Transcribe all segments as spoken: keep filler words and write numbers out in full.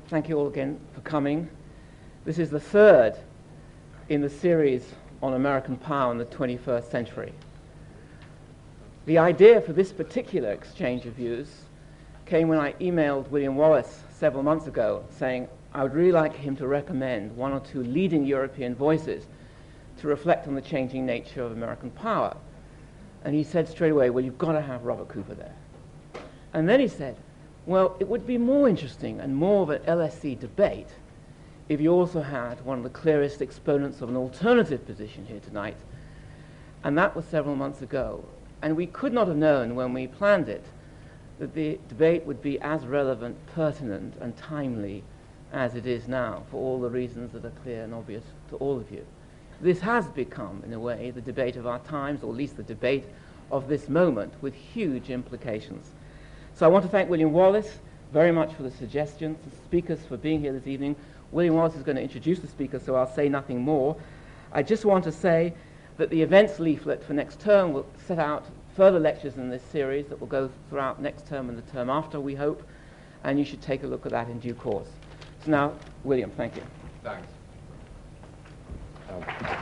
thank you all again for coming. This is the third in the series on American power in the twenty-first century. The idea for this particular exchange of views came when I emailed William Wallace several months ago saying I would really like him to recommend one or two leading European voices to reflect on the changing nature of American power. And he said straight away, well, you've got to have Robert Cooper there. And then he said, well, it would be more interesting and more of an L S E debate if you also had one of the clearest exponents of an alternative position here tonight. And that was several months ago. And we could not have known when we planned it that the debate would be as relevant, pertinent, and timely as it is now, for all the reasons that are clear and obvious to all of you. This has become, in a way, the debate of our times, or at least the debate of this moment, with huge implications. So I want to thank William Wallace very much for the suggestions, the speakers for being here this evening. William Wallace is going to introduce the speakers, so I'll say nothing more. I just want to say that the events leaflet for next term will set out further lectures in this series that will go throughout next term and the term after, we hope, and you should take a look at that in due course. So now, William, thank you. Thanks. Um.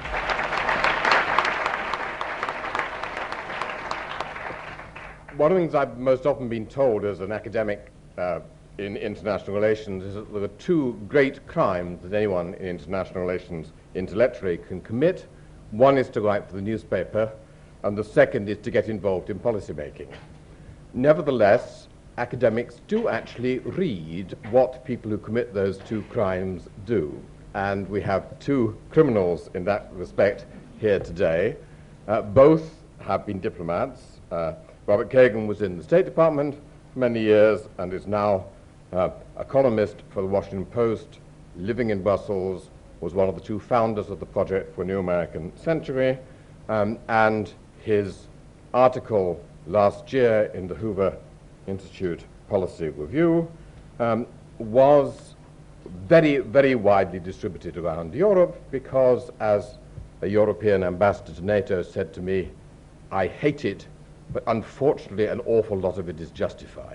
One of the things I've most often been told as an academic uh, in international relations is that there are two great crimes that anyone in international relations intellectually can commit. One is to write for the newspaper, and the second is to get involved in policy making. Nevertheless, academics do actually read what people who commit those two crimes do. And we have two criminals in that respect here today. Uh, both have been diplomats. Uh, Robert Kagan was in the State Department for many years and is now uh, a columnist for the Washington Post, living in Brussels, was one of the two founders of the Project for a New American Century, um, and his article last year in the Hoover Institute Policy Review um, was very, very widely distributed around Europe because, as a European ambassador to NATO said to me, I hate it, but unfortunately an awful lot of it is justified.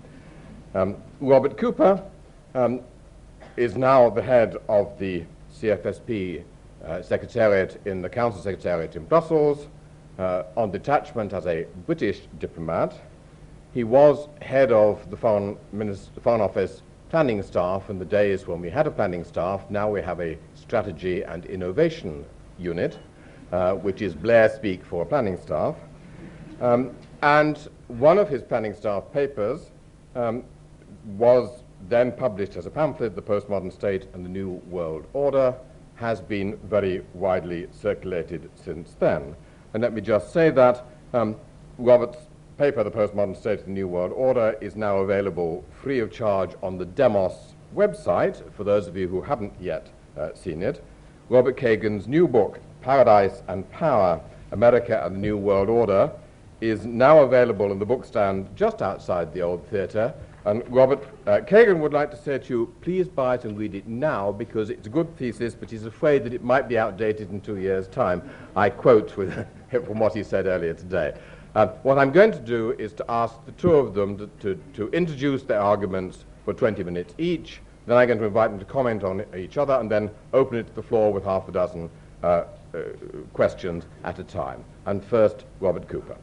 Um, Robert Cooper um, is now the head of the C F S P uh, Secretariat in the Council Secretariat in Brussels, uh, on detachment as a British diplomat. He was head of the Foreign, Minister, Foreign Office planning staff in the days when we had a planning staff. Now we have a strategy and innovation unit, uh, which is Blair speak for a planning staff. Um, and one of his planning staff papers um, was then published as a pamphlet, The Postmodern State and the New World Order, has been very widely circulated since then. And let me just say that um, Robert's paper, The Postmodern State and the New World Order, is now available free of charge on the Demos website, for those of you who haven't yet uh, seen it. Robert Kagan's new book, Paradise and Power, America and the New World Order, is now available in the bookstand just outside the old theatre. And Robert uh, Kagan would like to say to you, please buy it and read it now, because it's a good thesis, but he's afraid that it might be outdated in two years' time. I quote with from what he said earlier today. Uh, what I'm going to do is to ask the two of them to, to, to introduce their arguments for twenty minutes each. Then I'm going to invite them to comment on each other and then open it to the floor with half a dozen uh, uh, questions at a time. And first, Robert Cooper.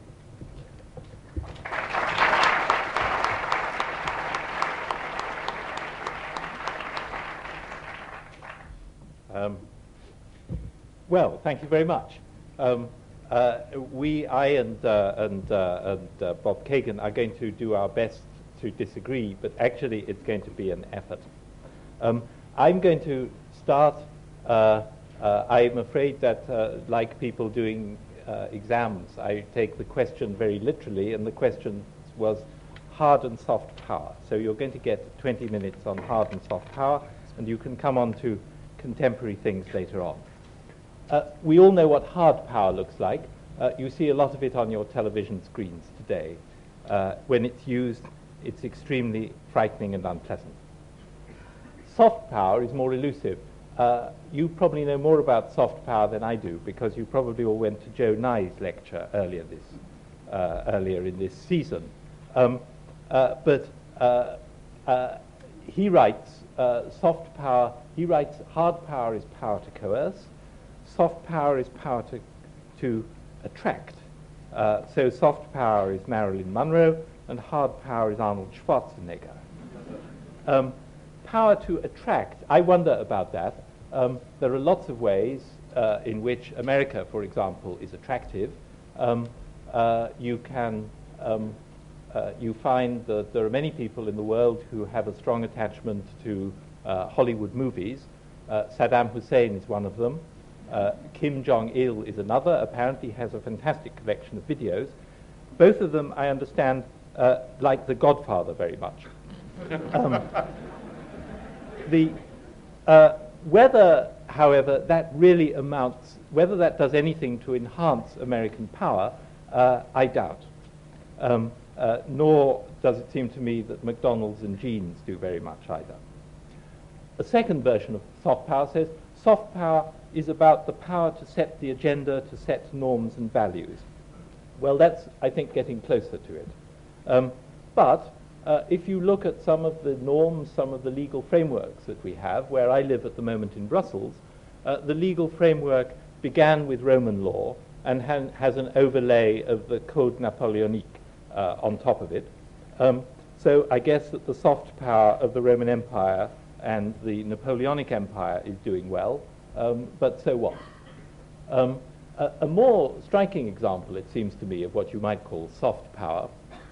Um, well, thank you very much. Um, uh, we, I and, uh, and, uh, and uh, Bob Kagan are going to do our best to disagree, but actually it's going to be an effort. Um, I'm going to start, uh, uh, I'm afraid that uh, like people doing uh, exams, I take the question very literally, and the question was hard and soft power. So you're going to get twenty minutes on hard and soft power, and you can come on to contemporary things later on. Uh, we all know what hard power looks like. Uh, you see a lot of it on your television screens today. Uh, when it's used, it's extremely frightening and unpleasant. Soft power is more elusive. Uh, you probably know more about soft power than I do, because you probably all went to Joe Nye's lecture earlier this, uh, earlier in this season. Um, uh, but uh, uh, he writes uh, soft power, he writes, hard power is power to coerce, soft power is power to, to attract. Uh, so soft power is Marilyn Monroe, and hard power is Arnold Schwarzenegger. Um, power to attract, I wonder about that. Um, there are lots of ways uh, in which America, for example, is attractive. Um, uh, you can, um, uh, you find that there are many people in the world who have a strong attachment to uh, Hollywood movies. Uh, Saddam Hussein is one of them. Uh, Kim Jong-il is another, apparently has a fantastic collection of videos. Both of them, I understand, uh, like The Godfather very much. um, the, uh, whether, however, that really amounts, whether that does anything to enhance American power, uh, I doubt. Um, uh, nor does it seem to me that McDonald's and jeans do very much either. A second version of soft power says soft power is about the power to set the agenda, to set norms and values. Well, that's, I think, getting closer to it. Um, but uh, if you look at some of the norms, some of the legal frameworks that we have, where I live at the moment in Brussels, uh, the legal framework began with Roman law and ha has an overlay of the Code Napoleonique uh, on top of it. Um, so I guess that the soft power of the Roman Empire and the Napoleonic Empire is doing well. Um, but so what? Um, a, a more striking example, it seems to me, of what you might call soft power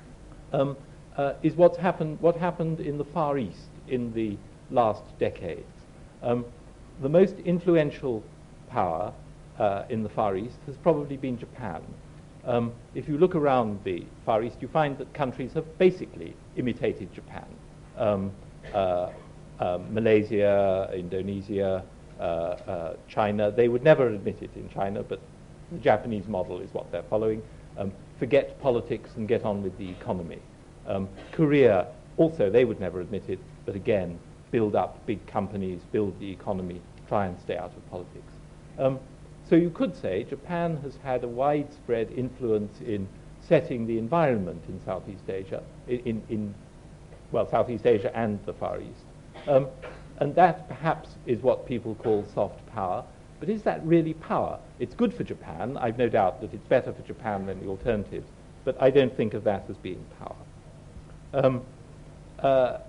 um, uh, is what's happened, what happened in the Far East in the last decades. Um, the most influential power uh, in the Far East has probably been Japan. Um, if you look around the Far East, you find that countries have basically imitated Japan. Um, uh, uh, Malaysia, Indonesia, Uh, uh, China. They would never admit it in China, but the Japanese model is what they're following. Um, forget politics and get on with the economy. Um, Korea, also, they would never admit it, but again, build up big companies, build the economy, try and stay out of politics. Um, so you could say Japan has had a widespread influence in setting the environment in Southeast Asia, in, in, in well, Southeast Asia and the Far East. Um, And that perhaps is what people call soft power. But is that really power? It's good for Japan. I've no doubt that it's better for Japan than the alternatives. But I don't think of that as being power. Um, uh,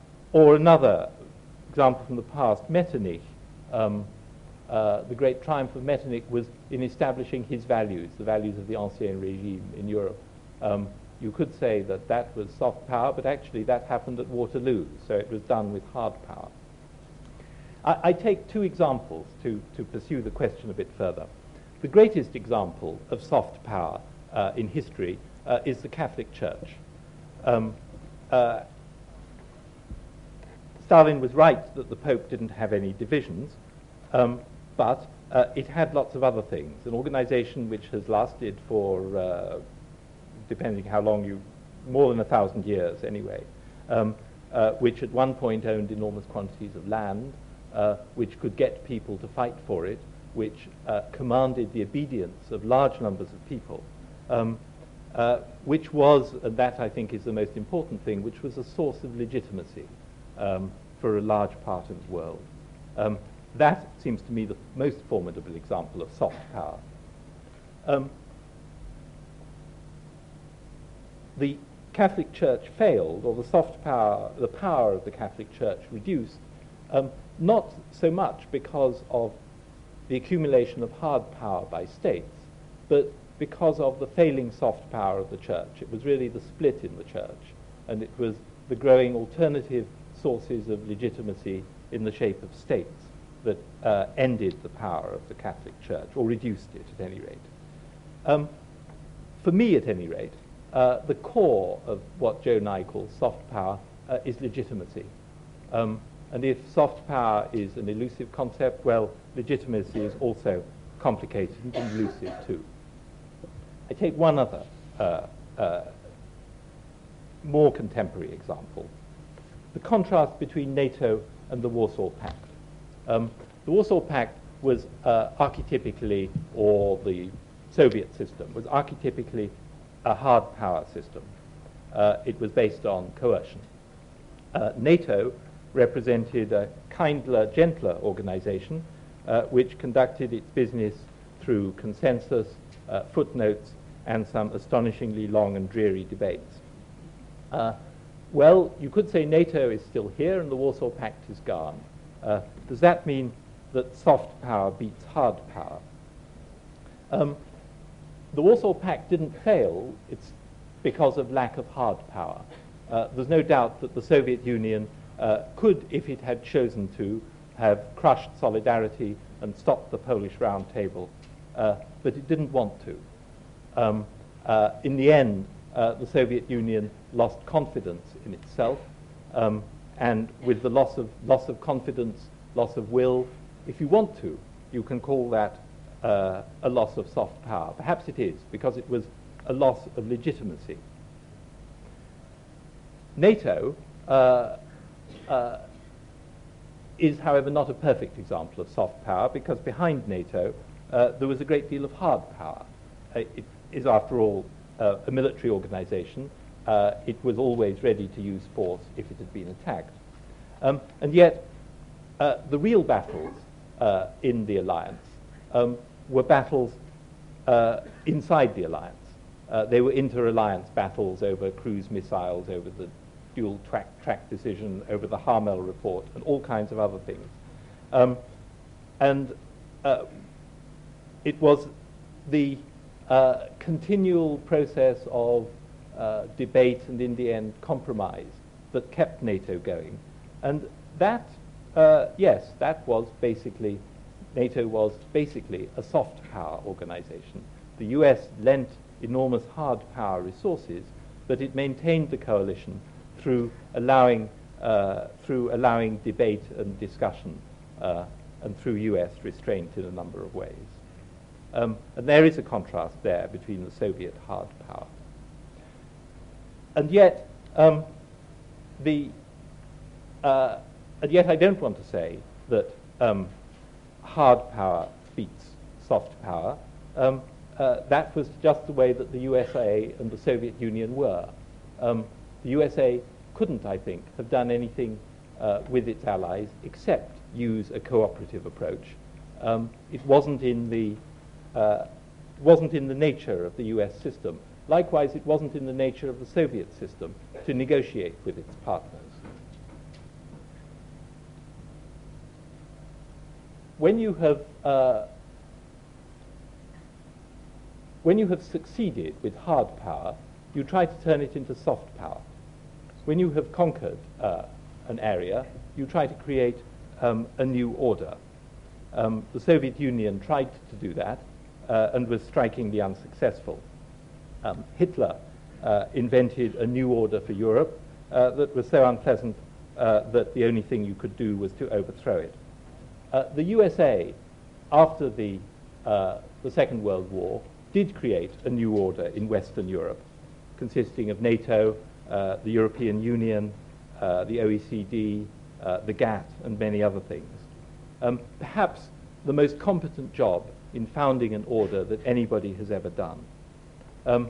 or another example from the past, Metternich. Um, uh, the great triumph of Metternich was in establishing his values, the values of the Ancien Régime in Europe. Um, you could say that that was soft power, but actually that happened at Waterloo. So it was done with hard power. I, I take two examples to, to pursue the question a bit further. The greatest example of soft power uh, in history uh, is the Catholic Church. Um, uh, Stalin was right that the Pope didn't have any divisions, um, but uh, it had lots of other things. An organization which has lasted for, uh, depending how long you, more than a thousand years anyway, um, uh, which at one point owned enormous quantities of land, Uh, which could get people to fight for it, which uh, commanded the obedience of large numbers of people, um, uh, which was, and that I think is the most important thing, which was a source of legitimacy um, for a large part of the world. Um, that seems to me the most formidable example of soft power. Um, the Catholic Church failed, or the soft power, the power of the Catholic Church reduced, um, not so much because of the accumulation of hard power by states, but because of the failing soft power of the church. It was really the split in the church, and it was the growing alternative sources of legitimacy in the shape of states that uh, ended the power of the Catholic Church, or reduced it at any rate. Um, for me, at any rate, uh, the core of what Joe Nye calls soft power uh, is legitimacy. Um, And if soft power is an elusive concept, well, legitimacy is also complicated and elusive too. I take one other uh, uh, more contemporary example. The contrast between NATO and the Warsaw Pact. Um, the Warsaw Pact was uh, archetypically, or the Soviet system, was archetypically a hard power system. Uh, it was based on coercion. Uh, NATO represented a kindler, gentler organization uh, which conducted its business through consensus, uh, footnotes, and some astonishingly long and dreary debates. Uh, well, you could say NATO is still here and the Warsaw Pact is gone. Uh, does that mean that soft power beats hard power? Um, the Warsaw Pact didn't fail. It's because of lack of hard power. Uh, there's no doubt that the Soviet Union uh, could, if it had chosen to, have crushed Solidarity and stopped the Polish Round Table, uh, but it didn't want to. Um, uh, in the end, uh, the Soviet Union lost confidence in itself, um, and with the loss of, loss of confidence, loss of will, if you want to, you can call that uh, a loss of soft power. Perhaps it is, because it was a loss of legitimacy. NATO uh, uh, is, however, not a perfect example of soft power, because behind NATO uh, there was a great deal of hard power. Uh, it is, after all, uh, a military organization. Uh, it was always ready to use force if it had been attacked. Um, and yet, uh, the real battles uh, in the alliance um, were battles uh, inside the alliance. Uh, they were inter-alliance battles over cruise missiles, over the dual track, track decision, over the Harmel report, and all kinds of other things. Um, and uh, it was the uh, continual process of uh, debate and, in the end, compromise that kept NATO going. And that, uh, yes, that was basically, NATO was basically a soft power organization. The U S lent enormous hard power resources, but it maintained the coalition through allowing, uh, through allowing debate and discussion, uh, and through U S restraint in a number of ways. Um, and there is a contrast there between the Soviet hard power. And yet, um, the, uh, and yet I don't want to say that um, hard power beats soft power. Um, uh, that was just the way that the U S A and the Soviet Union were. Um, the U S A couldn't, I think, have done anything uh, with its allies except use a cooperative approach. Um, it wasn't in the uh, wasn't in the nature of the U S system. Likewise, it wasn't in the nature of the Soviet system to negotiate with its partners. When you have uh, when you have succeeded with hard power, you try to turn it into soft power. When you have conquered uh, an area, you try to create um, a new order. Um, the Soviet Union tried to do that uh, and was strikingly unsuccessful. Um, Hitler uh, invented a new order for Europe uh, that was so unpleasant uh, that the only thing you could do was to overthrow it. Uh, the U S A, after the, uh, the Second World War, did create a new order in Western Europe, consisting of NATO, uh, the European Union, uh, the O E C D, uh, the GATT, and many other things. Um, perhaps the most competent job in founding an order that anybody has ever done. Um,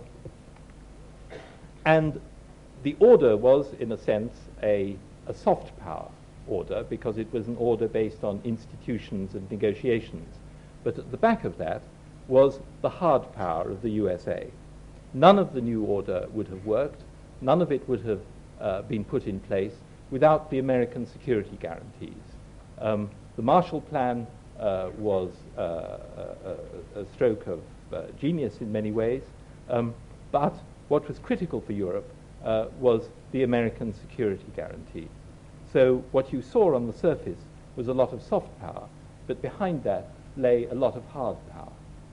and the order was, in a sense, a, a soft power order, because it was an order based on institutions and negotiations. But at the back of that was the hard power of the U S A. None of the new order would have worked, none of it would have uh, been put in place without the American security guarantees. Um, the Marshall Plan uh, was uh, a, a stroke of uh, genius in many ways, um, but what was critical for Europe uh, was the American security guarantee. So what you saw on the surface was a lot of soft power, but behind that lay a lot of hard power.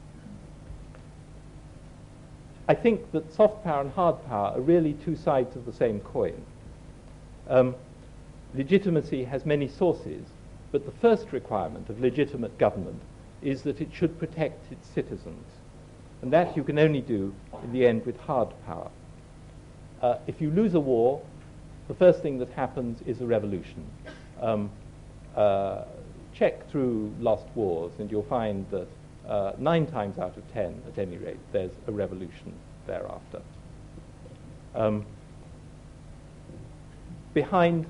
I think that soft power and hard power are really two sides of the same coin. Um, legitimacy has many sources, but the first requirement of legitimate government is that it should protect its citizens. And that you can only do, in the end, with hard power. Uh, if you lose a war, the first thing that happens is a revolution. Um, uh, check through lost wars, and you'll find that uh, nine times out of ten, at any rate, there's a revolution thereafter. Um, behind, uh,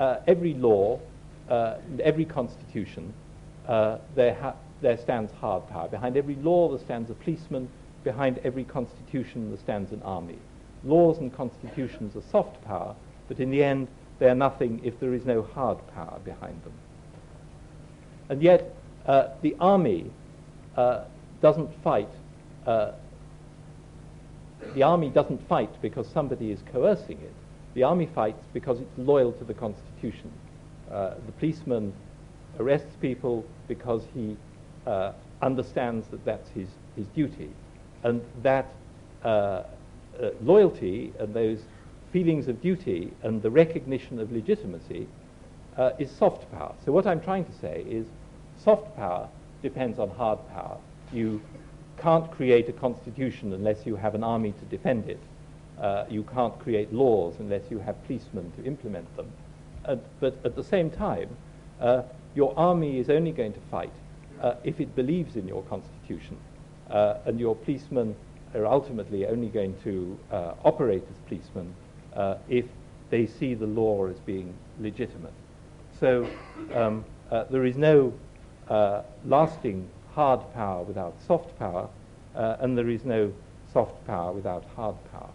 uh, every law, uh, every constitution, uh, there, ha there stands hard power. Behind every law there stands a policeman. Behind every constitution there stands an army. Laws and constitutions are soft power, but in the end they are nothing if there is no hard power behind them. And yet uh, the army uh, doesn't fight. Uh, the army doesn't fight because somebody is coercing it. The army fights because it's loyal to the Constitution. Uh, the policeman arrests people because he uh, understands that that's his, his duty. And that uh, uh, loyalty and those feelings of duty and the recognition of legitimacy uh, is soft power. So what I'm trying to say is soft power depends on hard power. You can't create a constitution unless you have an army to defend it. Uh, you can't create laws unless you have policemen to implement them. Uh, but at the same time, uh, your army is only going to fight uh, if it believes in your constitution. Uh, and your policemen are ultimately only going to uh, operate as policemen uh, if they see the law as being legitimate. So um, uh, there is no uh, lasting hard power without soft power, uh, and there is no soft power without hard power.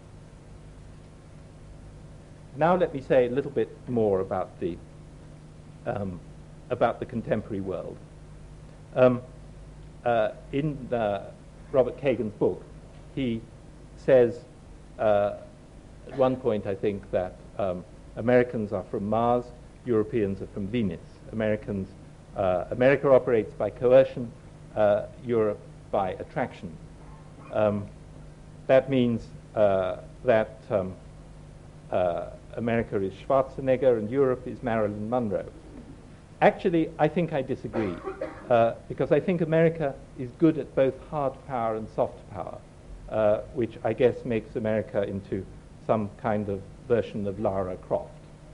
Now let me say a little bit more about the um, about the contemporary world. Um, uh, in uh, Robert Kagan's book, he says uh, at one point, I think, that um, Americans are from Mars, Europeans are from Venus. Americans, uh, America operates by coercion, uh, Europe by attraction. Um, that means uh, that um, uh, America is Schwarzenegger and Europe is Marilyn Monroe. Actually, I think I disagree, uh, because I think America is good at both hard power and soft power, uh, which I guess makes America into some kind of version of Lara Croft.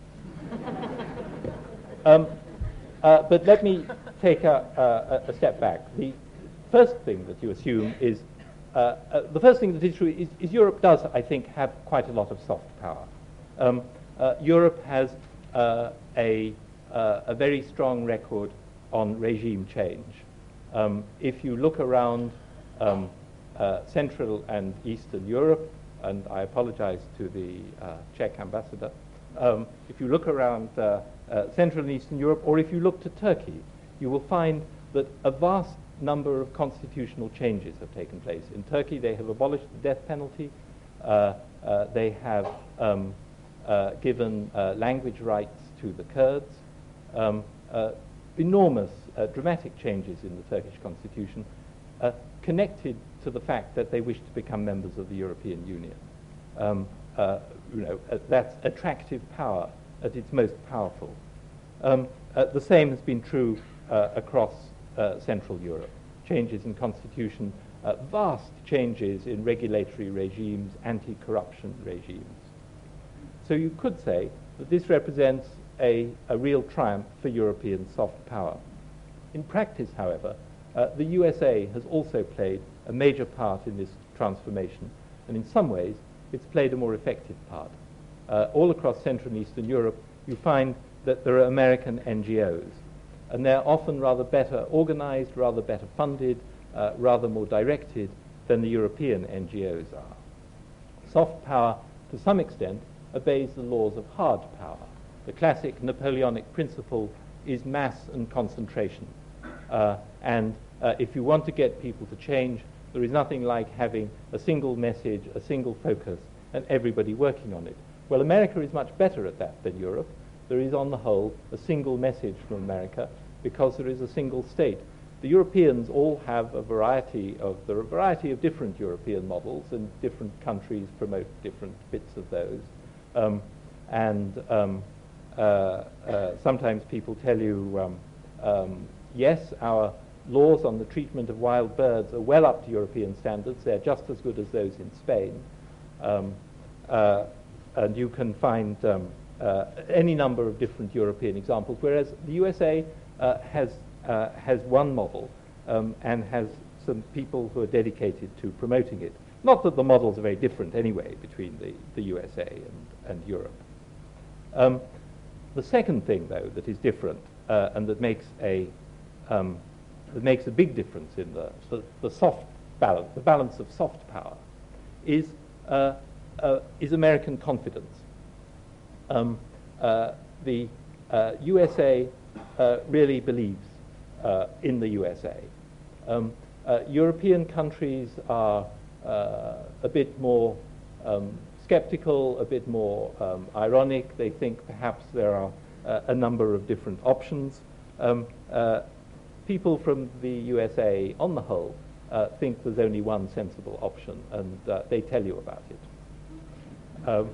um, uh, but let me take a, a, a step back. The first thing that you assume is, uh, uh, the first thing that is true is, is Europe does, I think, have quite a lot of soft power. Um, uh, Europe has uh, a Uh, a very strong record on regime change. Um, if you look around um, uh, Central and Eastern Europe, and I apologize to the uh, Czech ambassador, um, if you look around uh, uh, Central and Eastern Europe, or if you look to Turkey, you will find that a vast number of constitutional changes have taken place. In Turkey, they have abolished the death penalty. Uh, uh, they have um, uh, given uh, language rights to the Kurds. Um, uh, enormous, uh, dramatic changes in the Turkish constitution, uh, connected to the fact that they wish to become members of the European Union. Um, uh, you know, uh, that's attractive power at its most powerful. Um, uh, the same has been true uh, across uh, Central Europe. Changes in constitution, uh, vast changes in regulatory regimes, anti-corruption regimes. So you could say that this represents A, a real triumph for European soft power. In practice, however, uh, the U S A has also played a major part in this transformation, and in some ways it's played a more effective part. Uh, all across Central and Eastern Europe, you find that there are American N G Os, and they're often rather better organized, rather better funded, uh, rather more directed than the European N G Os are. Soft power, to some extent, obeys the laws of hard power. The classic Napoleonic principle is mass and concentration. Uh, and uh, if you want to get people to change, there is nothing like having a single message, a single focus, and everybody working on it. Well, America is much better at that than Europe. There is, on the whole, a single message from America because there is a single state. The Europeans all have a variety of, there are a variety of different European models, and different countries promote different bits of those. Um, and um, Uh, uh, sometimes people tell you, um, um, yes, our laws on the treatment of wild birds are well up to European standards. They're just as good as those in Spain. Um, uh, and you can find um, uh, any number of different European examples, whereas the U S A uh, has, uh, has one model um, and has some people who are dedicated to promoting it. Not that the models are very different anyway between the, the U S A and, and Europe. Um, the second thing, though, that is different uh, and that makes a um, that makes a big difference in the, the, the soft balance, the balance of soft power, is uh, uh, is American confidence. Um, uh, the uh, U S A uh, really believes uh, in the U S A. Um, uh, European countries are uh, a bit more um, skeptical, a bit more um, ironic. They think perhaps there are uh, a number of different options. Um, uh, people from the U S A, on the whole, uh, think there's only one sensible option, and uh, they tell you about it. Um,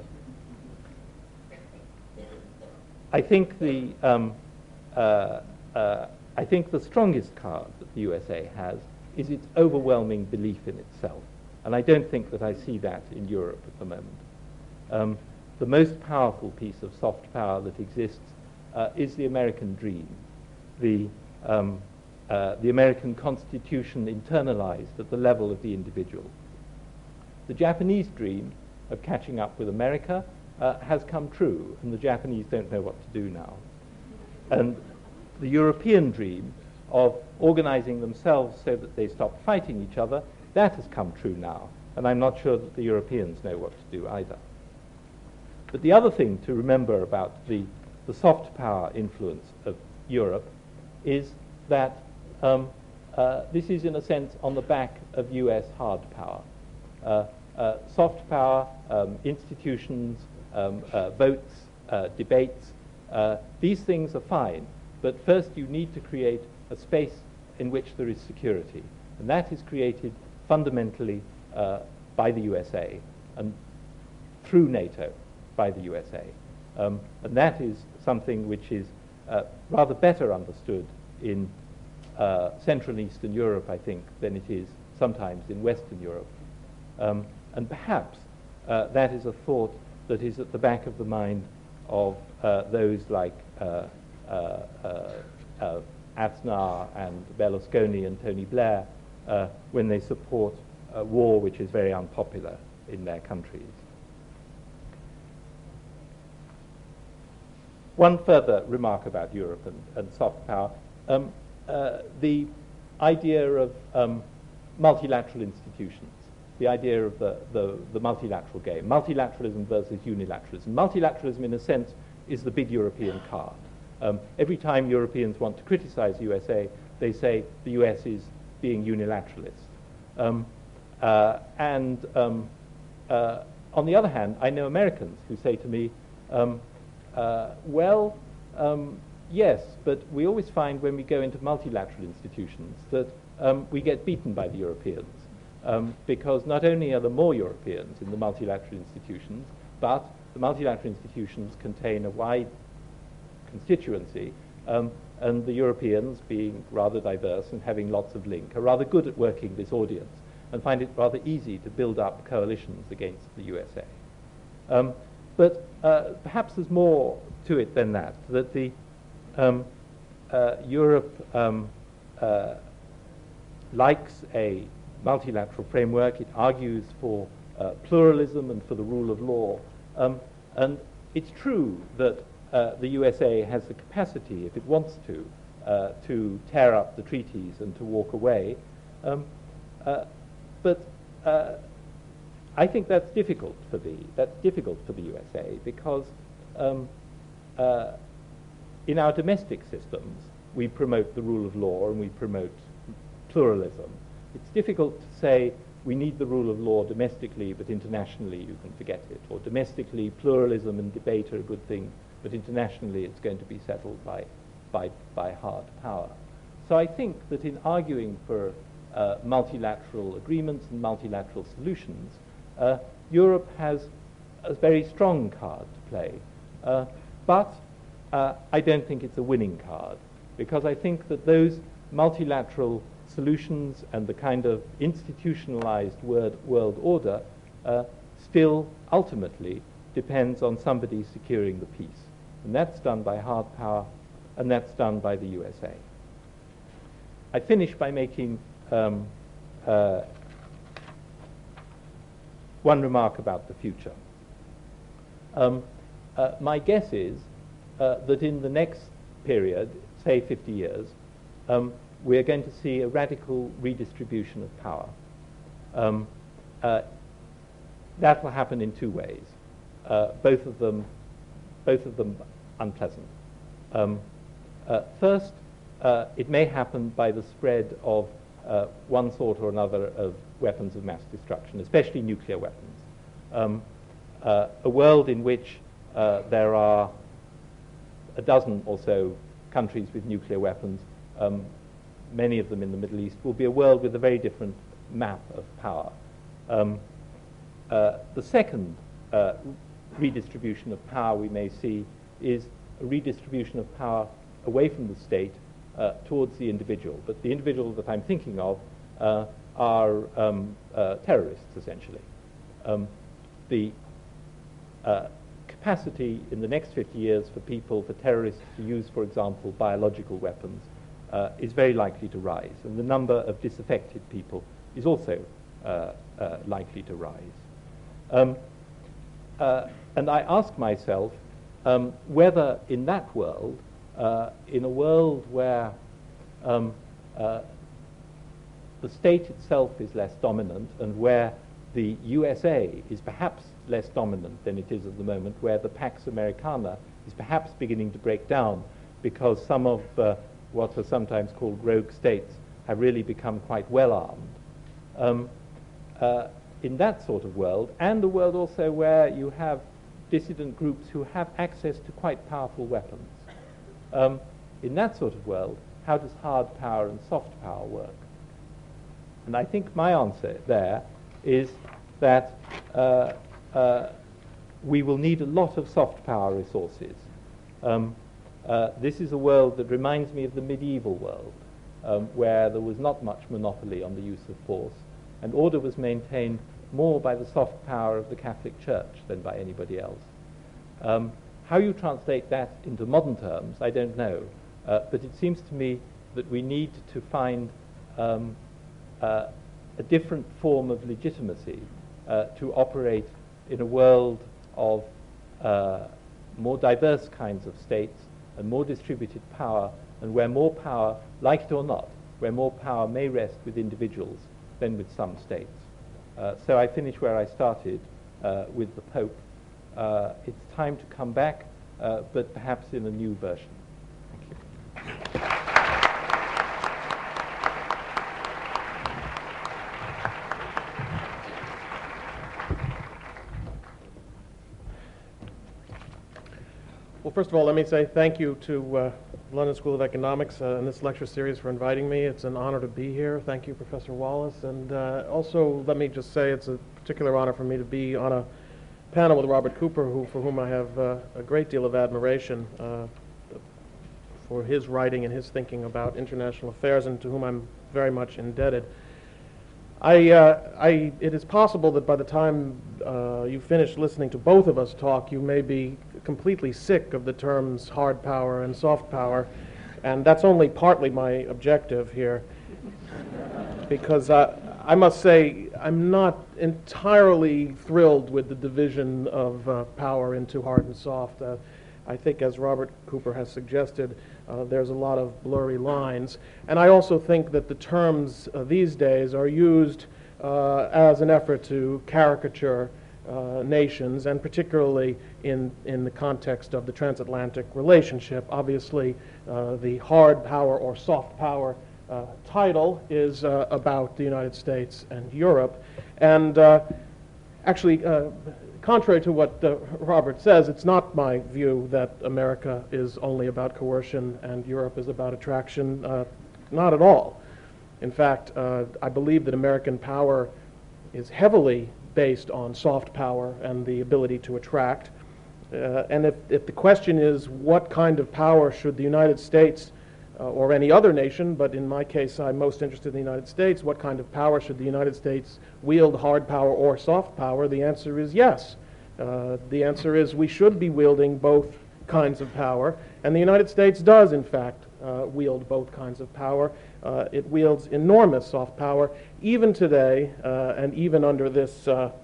I think the um, uh, uh, I think the strongest card that the U S A has is its overwhelming belief in itself, and I don't think that I see that in Europe at the moment. Um, the most powerful piece of soft power that exists uh, is the American dream, the um, uh, the American Constitution internalized at the level of the individual. The Japanese dream of catching up with America uh, has come true, and the Japanese don't know what to do now. And the European dream of organizing themselves so that they stop fighting each other, that has come true now, and I'm not sure that the Europeans know what to do either. But the other thing to remember about the, the soft power influence of Europe is that um, uh, this is in a sense on the back of U S hard power. Uh, uh, soft power, um, institutions, um, uh, votes, uh, debates, uh, these things are fine, but first you need to create a space in which there is security, and that is created fundamentally uh, by the U S A and through NATO by the U S A. Um, and that is something which is uh, rather better understood in uh, Central and Eastern Europe, I think, than it is sometimes in Western Europe. Um, and perhaps uh, that is a thought that is at the back of the mind of uh, those like uh, uh, uh, uh, Aznar and Berlusconi and Tony Blair uh, when they support a war which is very unpopular in their countries. One further remark about Europe and, and soft power. Um, uh, the idea of um, multilateral institutions, the idea of the, the, the multilateral game, multilateralism versus unilateralism. Multilateralism, in a sense, is the big European card. Um, every time Europeans want to criticize the U S A, they say the U S is being unilateralist. Um, uh, and um, uh, on the other hand, I know Americans who say to me, um, uh, well, um, yes, but we always find when we go into multilateral institutions that um, we get beaten by the Europeans. Um, because not only are there more Europeans in the multilateral institutions, but the multilateral institutions contain a wide constituency, um, and the Europeans, being rather diverse and having lots of link, are rather good at working this audience and find it rather easy to build up coalitions against the U S A. Um, but uh, perhaps there's more to it than that, that the um, uh, Europe um, uh, likes a multilateral framework. It argues for uh, pluralism and for the rule of law. Um, and it's true that uh, the U S A has the capacity, if it wants to, uh, to tear up the treaties and to walk away. Um, uh, but uh, I think that's difficult for the that's difficult for the U S A because um, uh, in our domestic systems we promote the rule of law and we promote pluralism. It's difficult to say we need the rule of law domestically, but internationally you can forget it. Or domestically, pluralism and debate are a good thing, but internationally it's going to be settled by, by, by hard power. So I think that in arguing for uh, multilateral agreements and multilateral solutions, uh, Europe has a very strong card to play. Uh, but uh, I don't think it's a winning card, because I think that those multilateral solutions and the kind of institutionalized word, world order uh, still ultimately depends on somebody securing the peace. And that's done by hard power, and that's done by the U S A. I finish by making um, uh, one remark about the future. Um, uh, my guess is uh, that in the next period, say fifty years, um, we're going to see a radical redistribution of power. Um, uh, that will happen in two ways, uh, both of them, both of them unpleasant. Um, uh, first, uh, it may happen by the spread of uh, one sort or another of weapons of mass destruction, especially nuclear weapons. Um, uh, a world in which uh, there are a dozen or so countries with nuclear weapons, um, many of them in the Middle East, will be a world with a very different map of power. Um, uh, the second uh, redistribution of power we may see is a redistribution of power away from the state uh, towards the individual. But the individual that I'm thinking of uh, are um, uh, terrorists, essentially. Um, the uh, capacity in the next fifty years for people, for terrorists to use, for example, biological weapons uh, is very likely to rise. And the number of disaffected people is also uh, uh, likely to rise. Um, uh, and I ask myself um, whether in that world, uh, in a world where um, uh, the state itself is less dominant and where the U S A is perhaps less dominant than it is at the moment, where the Pax Americana is perhaps beginning to break down because some of uh, what are sometimes called rogue states have really become quite well armed. Um, uh, in that sort of world, and a world also where you have dissident groups who have access to quite powerful weapons, um, in that sort of world, how does hard power and soft power work? And I think my answer there is that uh, uh, we will need a lot of soft power resources. Um, uh, this is a world that reminds me of the medieval world, um, where there was not much monopoly on the use of force, and order was maintained more by the soft power of the Catholic Church than by anybody else. Um, how you translate that into modern terms, I don't know, uh, but it seems to me that we need to find um, uh, a different form of legitimacy uh, to operate in a world of uh, more diverse kinds of states and more distributed power, and where more power, like it or not, where more power may rest with individuals than with some states. Uh, so I finish where I started uh, with the Pope. Uh, it's time to come back, uh, but perhaps in a new version. Thank you. Well, first of all, let me say thank you to uh, London School of Economics uh, and this lecture series for inviting me. It's an honor to be here. Thank you, Professor Wallace. And uh, also, let me just say it's a particular honor for me to be on a panel with Robert Cooper, who, for whom I have uh, a great deal of admiration uh, for his writing and his thinking about international affairs, and to whom I'm very much indebted. I, uh, I, it is possible that by the time uh, you finish listening to both of us talk, you may be completely sick of the terms hard power and soft power, and that's only partly my objective here, because uh, I must say I'm not entirely thrilled with the division of uh, power into hard and soft. Uh, I think, as Robert Cooper has suggested, uh, there's a lot of blurry lines. And I also think that the terms uh, these days are used uh, as an effort to caricature uh, nations, and particularly in, in the context of the transatlantic relationship. Obviously, uh, the hard power or soft power uh, title is uh, about the United States and Europe. And uh, actually, uh, contrary to what uh, Robert says, it's not my view that America is only about coercion and Europe is about attraction. Uh, not at all. In fact, uh, I believe that American power is heavily based on soft power and the ability to attract. Uh, and if, if the question is what kind of power should the United States uh, or any other nation, but in my case I'm most interested in the United States, what kind of power should the United States wield, hard power or soft power? The answer is yes. Uh, the answer is we should be wielding both kinds of power, and the United States does in fact uh, wield both kinds of power. Uh, it wields enormous soft power even today, uh, and even under this uh,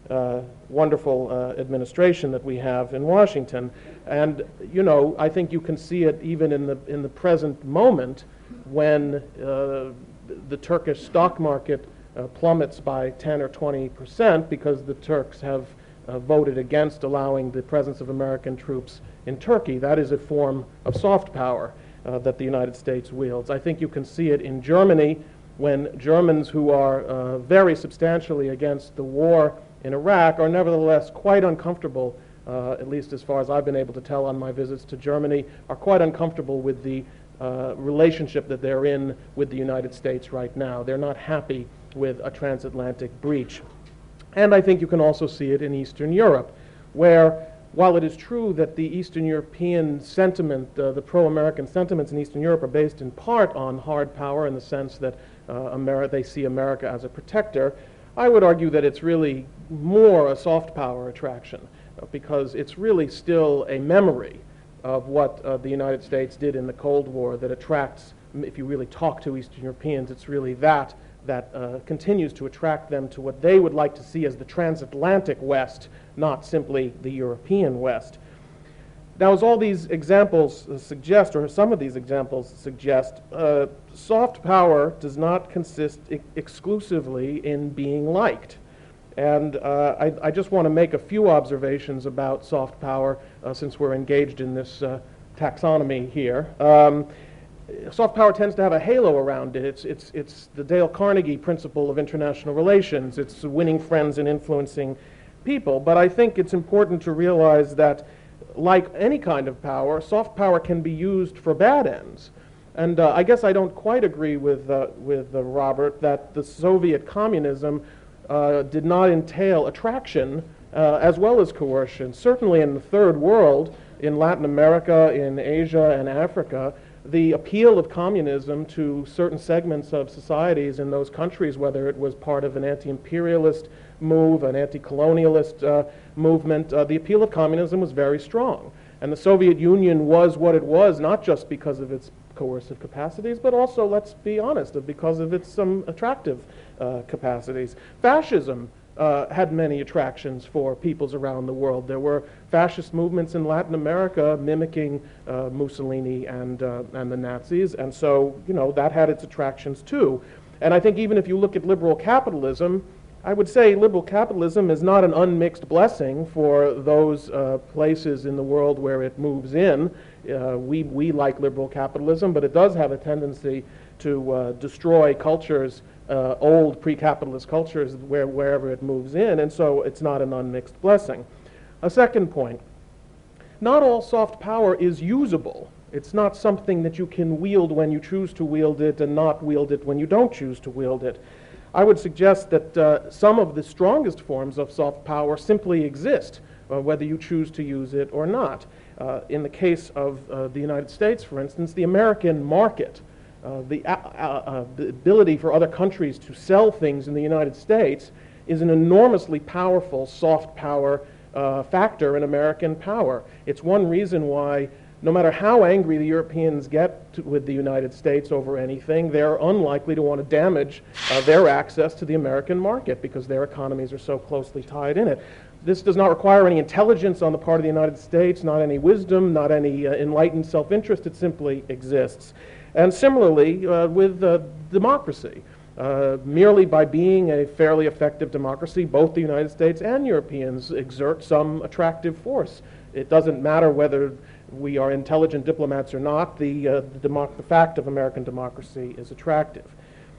uh, wonderful uh, administration that we have in Washington. And, you know, I think you can see it even in the, in the present moment when uh, the Turkish stock market uh, plummets by ten or twenty percent because the Turks have uh, voted against allowing the presence of American troops in Turkey. That is a form of soft power uh, that the United States wields. I think you can see it in Germany when Germans who are uh, very substantially against the war in Iraq are nevertheless quite uncomfortable, uh, at least as far as I've been able to tell on my visits to Germany, are quite uncomfortable with the uh, relationship that they're in with the United States right now. They're not happy with a transatlantic breach. And I think you can also see it in Eastern Europe, where while it is true that the Eastern European sentiment, uh, the pro-American sentiments in Eastern Europe are based in part on hard power in the sense that uh, Ameri- they see America as a protector, I would argue that it's really more a soft power attraction uh, because it's really still a memory of what uh, the United States did in the Cold War that attracts, if you really talk to Eastern Europeans, it's really that that uh, continues to attract them to what they would like to see as the transatlantic West, not simply the European West. Now, as all these examples uh, suggest, or some of these examples suggest, uh, soft power does not consist I- exclusively in being liked. And uh, I, I just want to make a few observations about soft power uh, since we're engaged in this uh, taxonomy here. Um, soft power tends to have a halo around it. It's, it's, it's the Dale Carnegie principle of international relations. It's winning friends and influencing people. But I think it's important to realize that like any kind of power, soft power can be used for bad ends. And uh, I guess I don't quite agree with, uh, with uh, Robert that the Soviet communism uh, did not entail attraction uh, as well as coercion. Certainly in the third world, in Latin America, in Asia, and Africa, the appeal of communism to certain segments of societies in those countries, whether it was part of an anti-imperialist move, an anti-colonialist uh, movement, uh, the appeal of communism was very strong. And the Soviet Union was what it was, not just because of its coercive capacities, but also, let's be honest, because of its some attractive uh, capacities. Fascism uh, had many attractions for peoples around the world. There were fascist movements in Latin America mimicking uh, Mussolini and, uh, and the Nazis, and so, you know, that had its attractions too. And I think even if you look at liberal capitalism, I would say liberal capitalism is not an unmixed blessing for those uh, places in the world where it moves in. Uh, we, we like liberal capitalism, but it does have a tendency to uh, destroy cultures, uh, old pre-capitalist cultures, where, wherever it moves in, and so it's not an unmixed blessing. A second point, not all soft power is usable. It's not something that you can wield when you choose to wield it and not wield it when you don't choose to wield it. I would suggest that uh, some of the strongest forms of soft power simply exist, uh, whether you choose to use it or not. Uh, in the case of uh, the United States, for instance, the American market, uh, the, uh, uh, the ability for other countries to sell things in the United States is an enormously powerful soft power uh, factor in American power. It's one reason why no matter how angry the Europeans get to, with the United States over anything, they're unlikely to want to damage uh, their access to the American market because their economies are so closely tied in it. This does not require any intelligence on the part of the United States, not any wisdom, not any uh, enlightened self-interest. It simply exists. And similarly uh, with uh, democracy. Uh, merely by being a fairly effective democracy, both the United States and Europeans exert some attractive force. It doesn't matter whether we are intelligent diplomats or not, the, uh, the, democ- the fact of American democracy is attractive.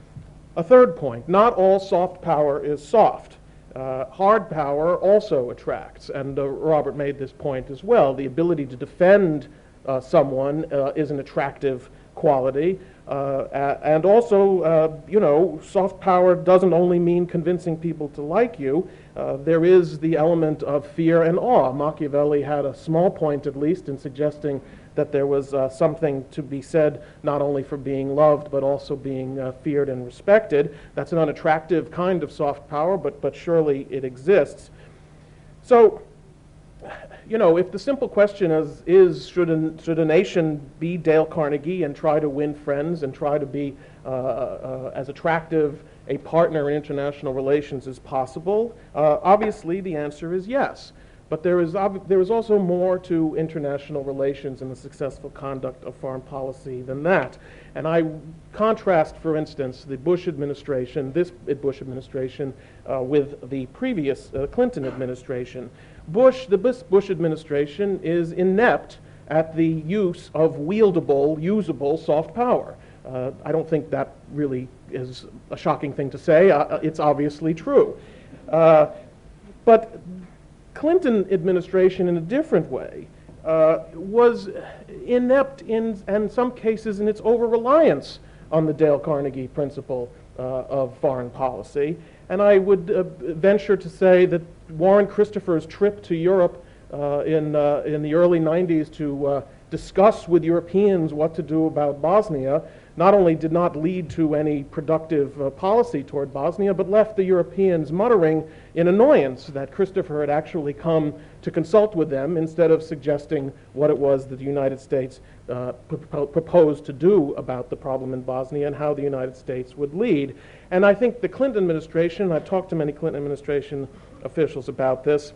A third point, not all soft power is soft. Uh, hard power also attracts, and uh, Robert made this point as well. The ability to defend uh, someone uh, is an attractive quality. Uh, and also, uh, you know, soft power doesn't only mean convincing people to like you. Uh, there is the element of fear and awe. Machiavelli had a small point, at least, in suggesting that there was uh, something to be said not only for being loved, but also being uh, feared and respected. That's an unattractive kind of soft power, but, but surely it exists. So, you know, if the simple question is, is should, a, should a nation be Dale Carnegie and try to win friends and try to be uh, uh, as attractive a partner in international relations is possible? Uh, obviously, the answer is yes. But there is, there is also more to international relations and the successful conduct of foreign policy than that. And I contrast, for instance, the Bush administration, this Bush administration, uh, with the previous uh, Clinton administration. Bush, the Bush administration is inept at the use of wieldable, usable soft power. Uh, I don't think that really is a shocking thing to say. Uh, it's obviously true. Uh, but Clinton administration, in a different way, uh, was inept in, in some cases in its over-reliance on the Dale Carnegie principle uh, of foreign policy. And I would uh, venture to say that Warren Christopher's trip to Europe uh, in, uh, in the early nineties to uh, discuss with Europeans what to do about Bosnia not only did not lead to any productive uh, policy toward Bosnia, but left the Europeans muttering in annoyance that Christopher had actually come to consult with them instead of suggesting what it was that the United States uh, pro proposed to do about the problem in Bosnia and how the United States would lead. And I think the Clinton administration, I've talked to many Clinton administration officials about this,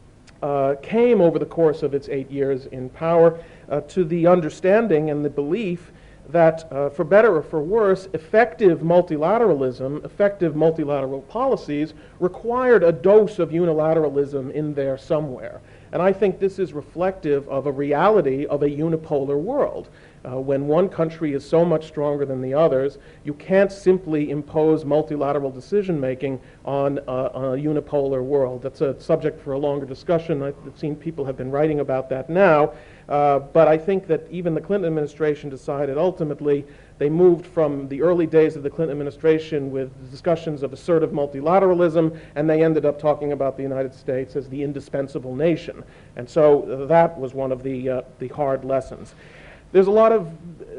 uh, came over the course of its eight years in power uh, to the understanding and the belief that, uh, for better or for worse, effective multilateralism, effective multilateral policies required a dose of unilateralism in there somewhere. And I think this is reflective of a reality of a unipolar world. Uh, when one country is so much stronger than the others, you can't simply impose multilateral decision-making on, uh, on a unipolar world. That's a subject for a longer discussion. I've seen people have been writing about that now. Uh, but I think that even the Clinton administration decided ultimately they moved from the early days of the Clinton administration with discussions of assertive multilateralism, and they ended up talking about the United States as the indispensable nation. And so uh, that was one of the, uh, the hard lessons. There's a lot of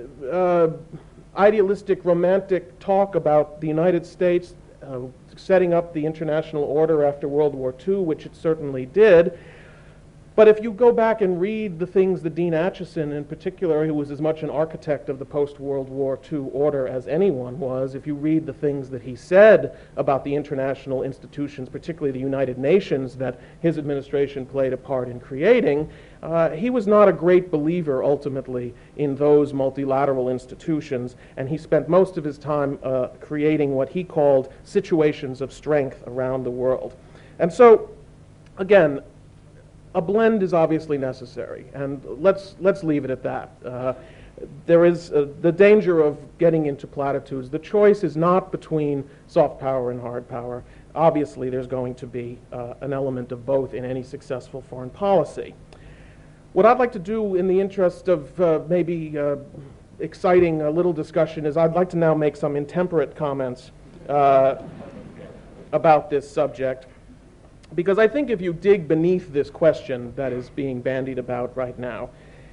uh, idealistic, romantic talk about the United States uh, setting up the international order after World War Two, which it certainly did. But if you go back and read the things that Dean Acheson in particular, who was as much an architect of the post-World War Two order as anyone was, if you read the things that he said about the international institutions, particularly the United Nations, that his administration played a part in creating, uh, he was not a great believer ultimately in those multilateral institutions, and he spent most of his time uh, creating what he called situations of strength around the world. And so, again, a blend is obviously necessary, and let's let's leave it at that. Uh, there is uh, the danger of getting into platitudes. The choice is not between soft power and hard power. Obviously, there's going to be uh, an element of both in any successful foreign policy. What I'd like to do in the interest of uh, maybe uh, exciting a little discussion is I'd like to now make some intemperate comments uh, about this subject. Because I think if you dig beneath this question that is being bandied about right now,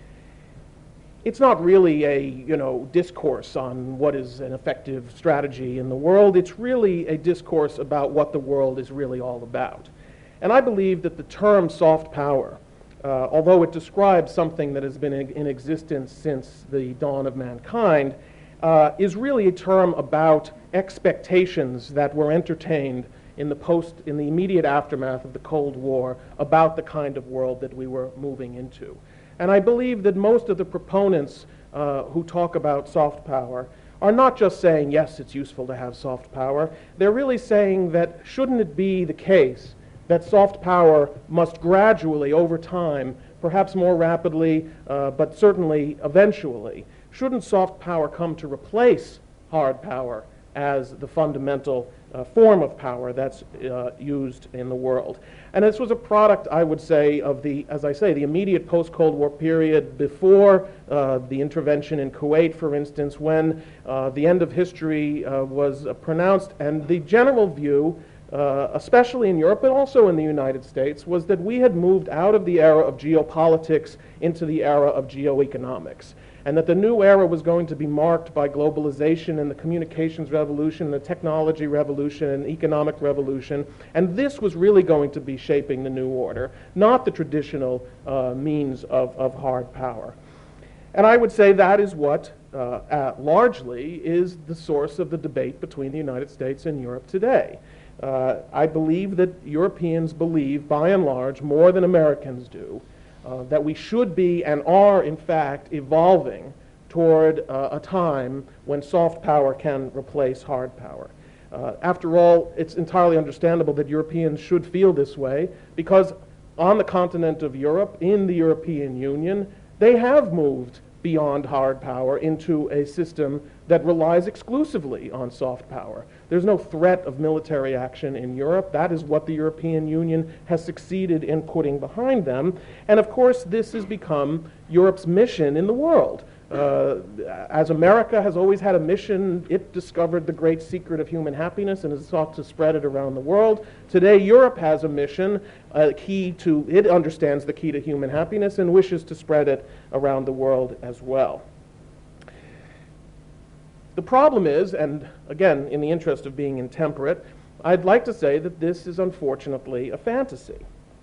it's not really a, you know, discourse on what is an effective strategy in the world. It's really a discourse about what the world is really all about. And I believe that the term soft power, uh, although it describes something that has been in, in existence since the dawn of mankind, uh, is really a term about expectations that were entertained in the post, in the immediate aftermath of the Cold War about the kind of world that we were moving into. And I believe that most of the proponents uh, who talk about soft power are not just saying, yes, it's useful to have soft power. They're really saying that shouldn't it be the case that soft power must gradually, over time, perhaps more rapidly, uh, but certainly eventually, shouldn't soft power come to replace hard power as the fundamental uh, form of power that's uh, used in the world? And this was a product, I would say, of the, as I say, the immediate post-Cold War period before uh, the intervention in Kuwait, for instance, when uh, the end of history uh, was uh, pronounced, and the general view, uh, especially in Europe, but also in the United States, was that we had moved out of the era of geopolitics into the era of geoeconomics, and that the new era was going to be marked by globalization and the communications revolution, the technology revolution, and economic revolution, and this was really going to be shaping the new order, not the traditional uh, means of, of hard power. And I would say that is what uh, uh, largely is the source of the debate between the United States and Europe today. Uh, I believe that Europeans believe, by and large, more than Americans do, uh, that we should be and are, in fact, evolving toward uh, a time when soft power can replace hard power. Uh, after all, it's entirely understandable that Europeans should feel this way, because on the continent of Europe, in the European Union, they have moved beyond hard power into a system that relies exclusively on soft power. There's no threat of military action in Europe. That is what the European Union has succeeded in putting behind them. And of course, this has become Europe's mission in the world. Uh, as America has always had a mission, it discovered the great secret of human happiness and has sought to spread it around the world. Today, Europe has a mission, a key to, it understands the key to human happiness and wishes to spread it around the world as well. The problem is, and again, in the interest of being intemperate, I'd like to say that this is unfortunately a fantasy.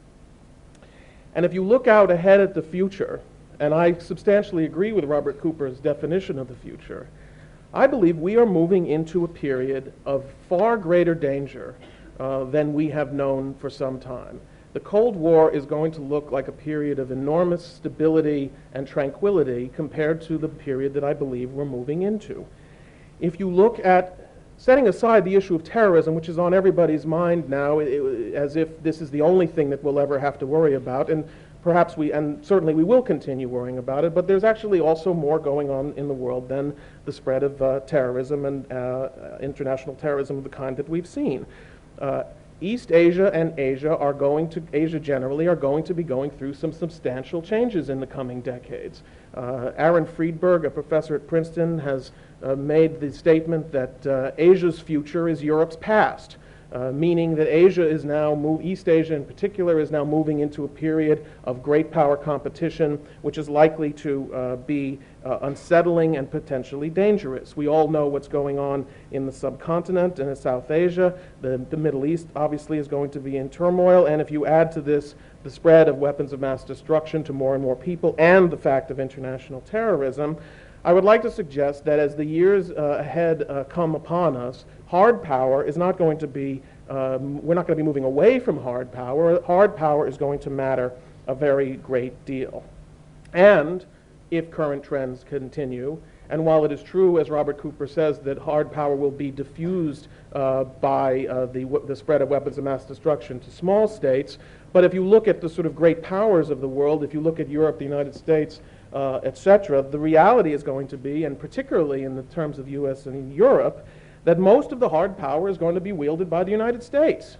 And if you look out ahead at the future, and I substantially agree with Robert Cooper's definition of the future, I believe we are moving into a period of far greater danger uh, than we have known for some time. The Cold War is going to look like a period of enormous stability and tranquility compared to the period that I believe we're moving into. If you look at, setting aside the issue of terrorism, which is on everybody's mind now, it, it, as if this is the only thing that we'll ever have to worry about, and perhaps we, and certainly we will continue worrying about it, but there's actually also more going on in the world than the spread of uh, terrorism and uh, international terrorism of the kind that we've seen. Uh, East Asia and Asia are going to, Asia generally, are going to be going through some substantial changes in the coming decades. Uh, Aaron Friedberg, a professor at Princeton, has uh, made the statement that uh, Asia's future is Europe's past. Uh, meaning that Asia is now, move, East Asia in particular, is now moving into a period of great power competition, which is likely to uh, be uh, unsettling and potentially dangerous. We all know what's going on in the subcontinent and in South Asia. The, the Middle East obviously is going to be in turmoil, and if you add to this the spread of weapons of mass destruction to more and more people and the fact of international terrorism, I would like to suggest that as the years uh, ahead uh, come upon us, hard power is not going to be, um, we're not going to be moving away from hard power. Hard power is going to matter a very great deal. And if current trends continue, and while it is true, as Robert Cooper says, that hard power will be diffused uh, by uh, the, the spread of weapons of mass destruction to small states, but if you look at the sort of great powers of the world, if you look at Europe, the United States, uh, et cetera, the reality is going to be, and particularly in the terms of U S and Europe, that most of the hard power is going to be wielded by the United States.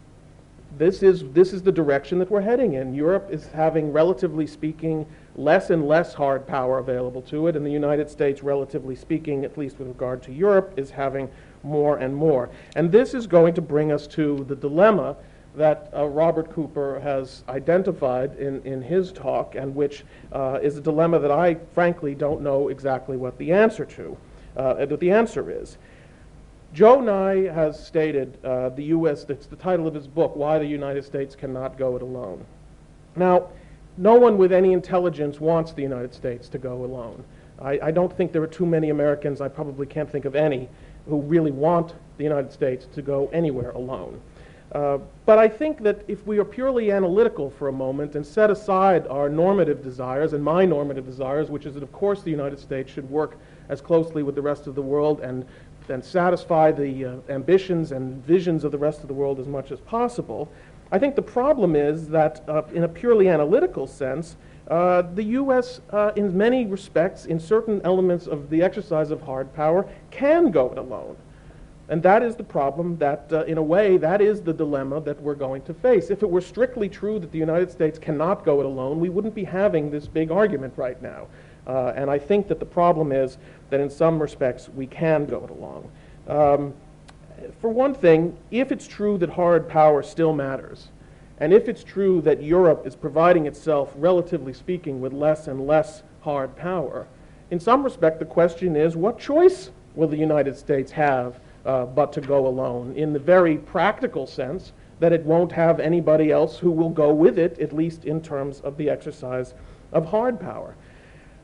This is, this is the direction that we're heading in. Europe is having, relatively speaking, less and less hard power available to it, and the United States, relatively speaking, at least with regard to Europe, is having more and more. And this is going to bring us to the dilemma that uh, Robert Cooper has identified in, in his talk, and which uh, is a dilemma that I, frankly, don't know exactly what the answer to, uh, what the answer is. Joe Nye has stated, uh, the U S, it's the title of his book, Why the United States Cannot Go It Alone. Now, no one with any intelligence wants the United States to go alone. I, I don't think there are too many Americans, I probably can't think of any, who really want the United States to go anywhere alone. Uh, but I think that if we are purely analytical for a moment and set aside our normative desires, and my normative desires, which is that of course the United States should work as closely with the rest of the world and and satisfy the uh, ambitions and visions of the rest of the world as much as possible, I think the problem is that uh, in a purely analytical sense, uh, the U S uh, in many respects, in certain elements of the exercise of hard power, can go it alone. And that is the problem that, uh, in a way, that is the dilemma that we're going to face. If it were strictly true that the United States cannot go it alone, we wouldn't be having this big argument right now. Uh, and I think that the problem is that in some respects we can go it alone. Um, for one thing, if it's true that hard power still matters, and if it's true that Europe is providing itself, relatively speaking, with less and less hard power, in some respect the question is, what choice will the United States have uh, but to go alone, in the very practical sense that it won't have anybody else who will go with it, at least in terms of the exercise of hard power.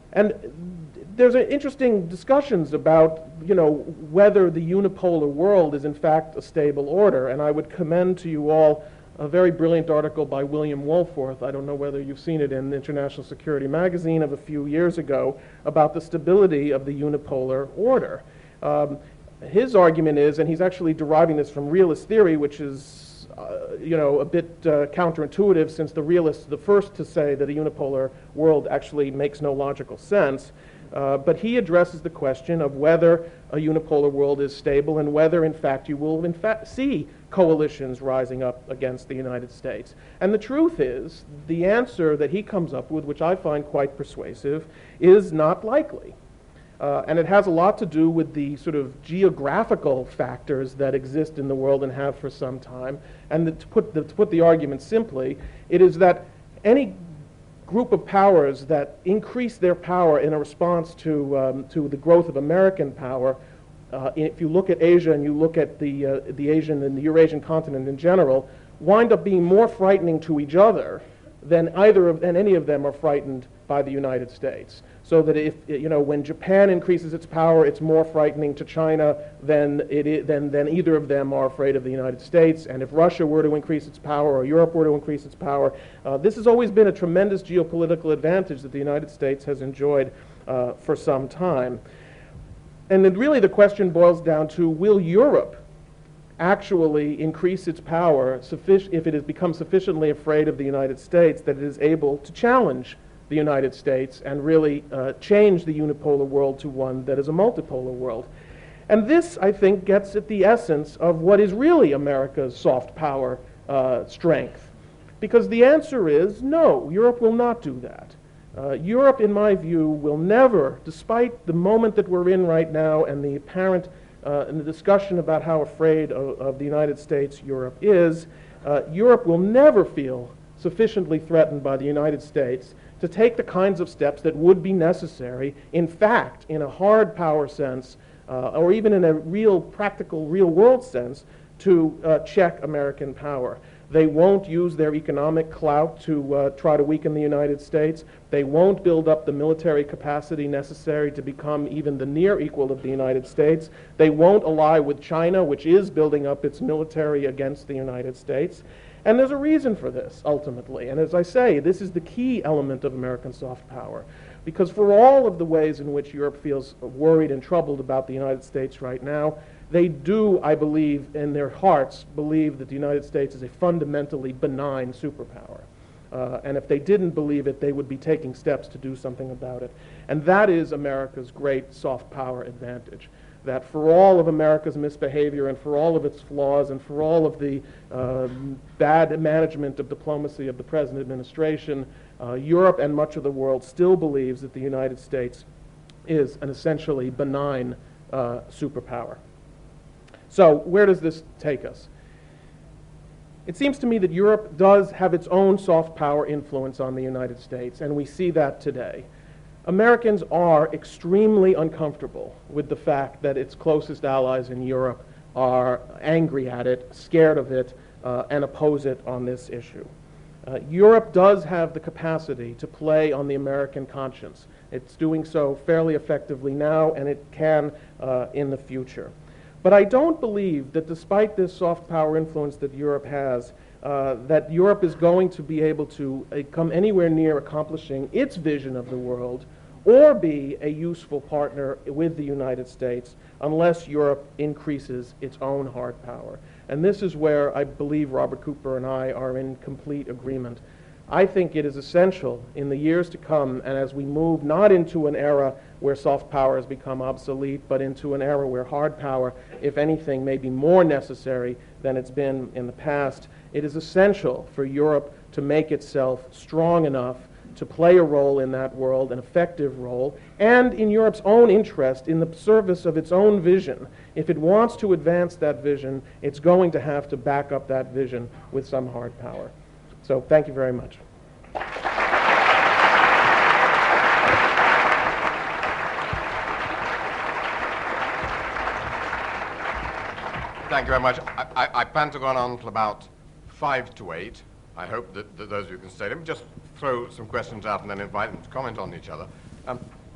And there's an interesting discussions about, you know, whether the unipolar world is in fact a stable order. And I would commend to you all a very brilliant article by William Wohlforth, I don't know whether you've seen it in International Security Magazine of a few years ago, about the stability of the unipolar order. Um, his argument is, and he's actually deriving this from realist theory, which is, uh, you know, a bit uh, counterintuitive, since the realists are the first to say that a unipolar world actually makes no logical sense. Uh, but he addresses the question of whether a unipolar world is stable and whether, in fact, you will in fact see coalitions rising up against the United States. And the truth is, the answer that he comes up with, which I find quite persuasive, is not likely. Uh, and it has a lot to do with the sort of geographical factors that exist in the world and have for some time. And the, to, put the, to put the argument simply, it is that any group of powers that increase their power in a response to, um, to the growth of American power, uh, if you look at Asia and you look at the, uh, the Asian and the Eurasian continent in general, wind up being more frightening to each other than either of, than any of them are frightened by the United States. So that if, you know, when Japan increases its power, it's more frightening to China than, it is, than, than either of them are afraid of the United States. And if Russia were to increase its power or Europe were to increase its power, uh, this has always been a tremendous geopolitical advantage that the United States has enjoyed uh, for some time. And then really the question boils down to, will Europe actually increase its power suffic- if it has become sufficiently afraid of the United States that it is able to challenge the United States and really uh, change the unipolar world to one that is a multipolar world. And this, I think, gets at the essence of what is really America's soft power uh, strength. Because the answer is no, Europe will not do that. Uh, Europe, in my view, will never, despite the moment that we're in right now and the apparent uh, and the discussion about how afraid of, of the United States Europe is, uh, Europe will never feel sufficiently threatened by the United States to take the kinds of steps that would be necessary, in fact, in a hard power sense, uh, or even in a real practical, real world sense, to uh, check American power. They won't use their economic clout to uh, try to weaken the United States. They won't build up the military capacity necessary to become even the near equal of the United States. They won't ally with China, which is building up its military against the United States. And there's a reason for this, ultimately. And as I say, this is the key element of American soft power. Because for all of the ways in which Europe feels worried and troubled about the United States right now, they do, I believe, in their hearts, believe that the United States is a fundamentally benign superpower. Uh, and if they didn't believe it, they would be taking steps to do something about it. And that is America's great soft power advantage. That for all of America's misbehavior and for all of its flaws and for all of the uh, bad management of diplomacy of the present administration, uh, Europe and much of the world still believes that the United States is an essentially benign uh, superpower. So where does this take us? It seems to me that Europe does have its own soft power influence on the United States, and we see that today. Americans are extremely uncomfortable with the fact that its closest allies in Europe are angry at it, scared of it, uh, and oppose it on this issue. Uh, Europe does have the capacity to play on the American conscience. It's doing so fairly effectively now, and it can uh, in the future. But I don't believe that despite this soft power influence that Europe has, uh, that Europe is going to be able to uh, come anywhere near accomplishing its vision of the world or be a useful partner with the United States unless Europe increases its own hard power. And this is where I believe Robert Cooper and I are in complete agreement. I think it is essential in the years to come, and as we move not into an era where soft power has become obsolete, but into an era where hard power, if anything, may be more necessary than it's been in the past, it is essential for Europe to make itself strong enough to play a role in that world, an effective role, and in Europe's own interest, in the service of its own vision. If it wants to advance that vision, it's going to have to back up that vision with some hard power. So thank you very much. Thank you very much. I, I, I plan to go on until about five to eight. I hope that, that those of you can stay. Let me just throw some questions out and then invite them to comment on each other. Um,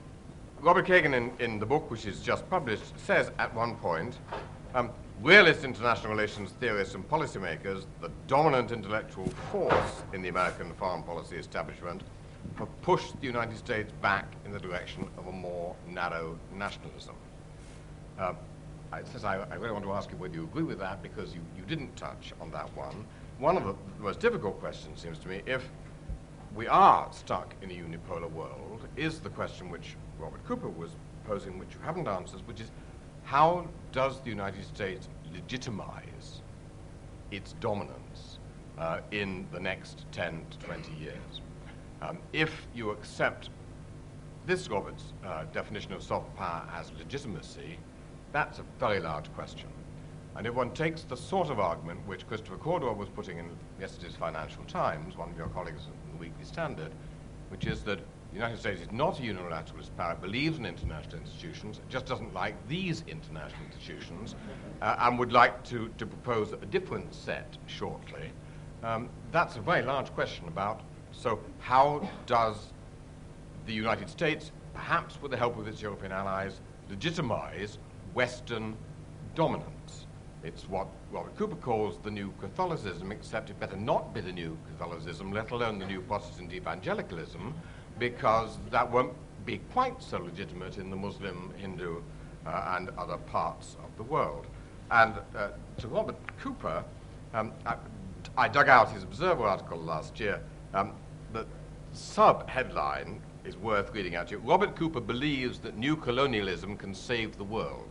Robert Kagan, in, in the book which is just published, says at one point, um, realist international relations theorists and policymakers, the dominant intellectual force in the American foreign policy establishment, have pushed the United States back in the direction of a more narrow nationalism. Uh, I, says I, I really want to ask you whether you agree with that, because you, you didn't touch on that one. One of the most difficult questions, seems to me, if we are stuck in a unipolar world, is the question which Robert Cooper was posing, which you haven't answered, which is, how does the United States legitimize its dominance uh, in the next ten to twenty years? Um, if you accept this Robert's uh, definition of soft power as legitimacy, that's a very large question. And if one takes the sort of argument which Christopher Cordwell was putting in yesterday's Financial Times, one of your colleagues in the Weekly Standard, which is that the United States is not a unilateralist power, it believes in international institutions, it just doesn't like these international institutions, uh, and would like to, to propose a different set shortly. Um, that's a very large question about, so how does the United States, perhaps with the help of its European allies, legitimize Western dominance? It's what Robert Cooper calls the new Catholicism, except it better not be the new Catholicism, let alone the new Protestant evangelicalism, because that won't be quite so legitimate in the Muslim, Hindu, uh, and other parts of the world. And uh, to Robert Cooper, um, I, I dug out his Observer article last year. Um, the sub-headline is worth reading out to you. Robert Cooper believes that new colonialism can save the world.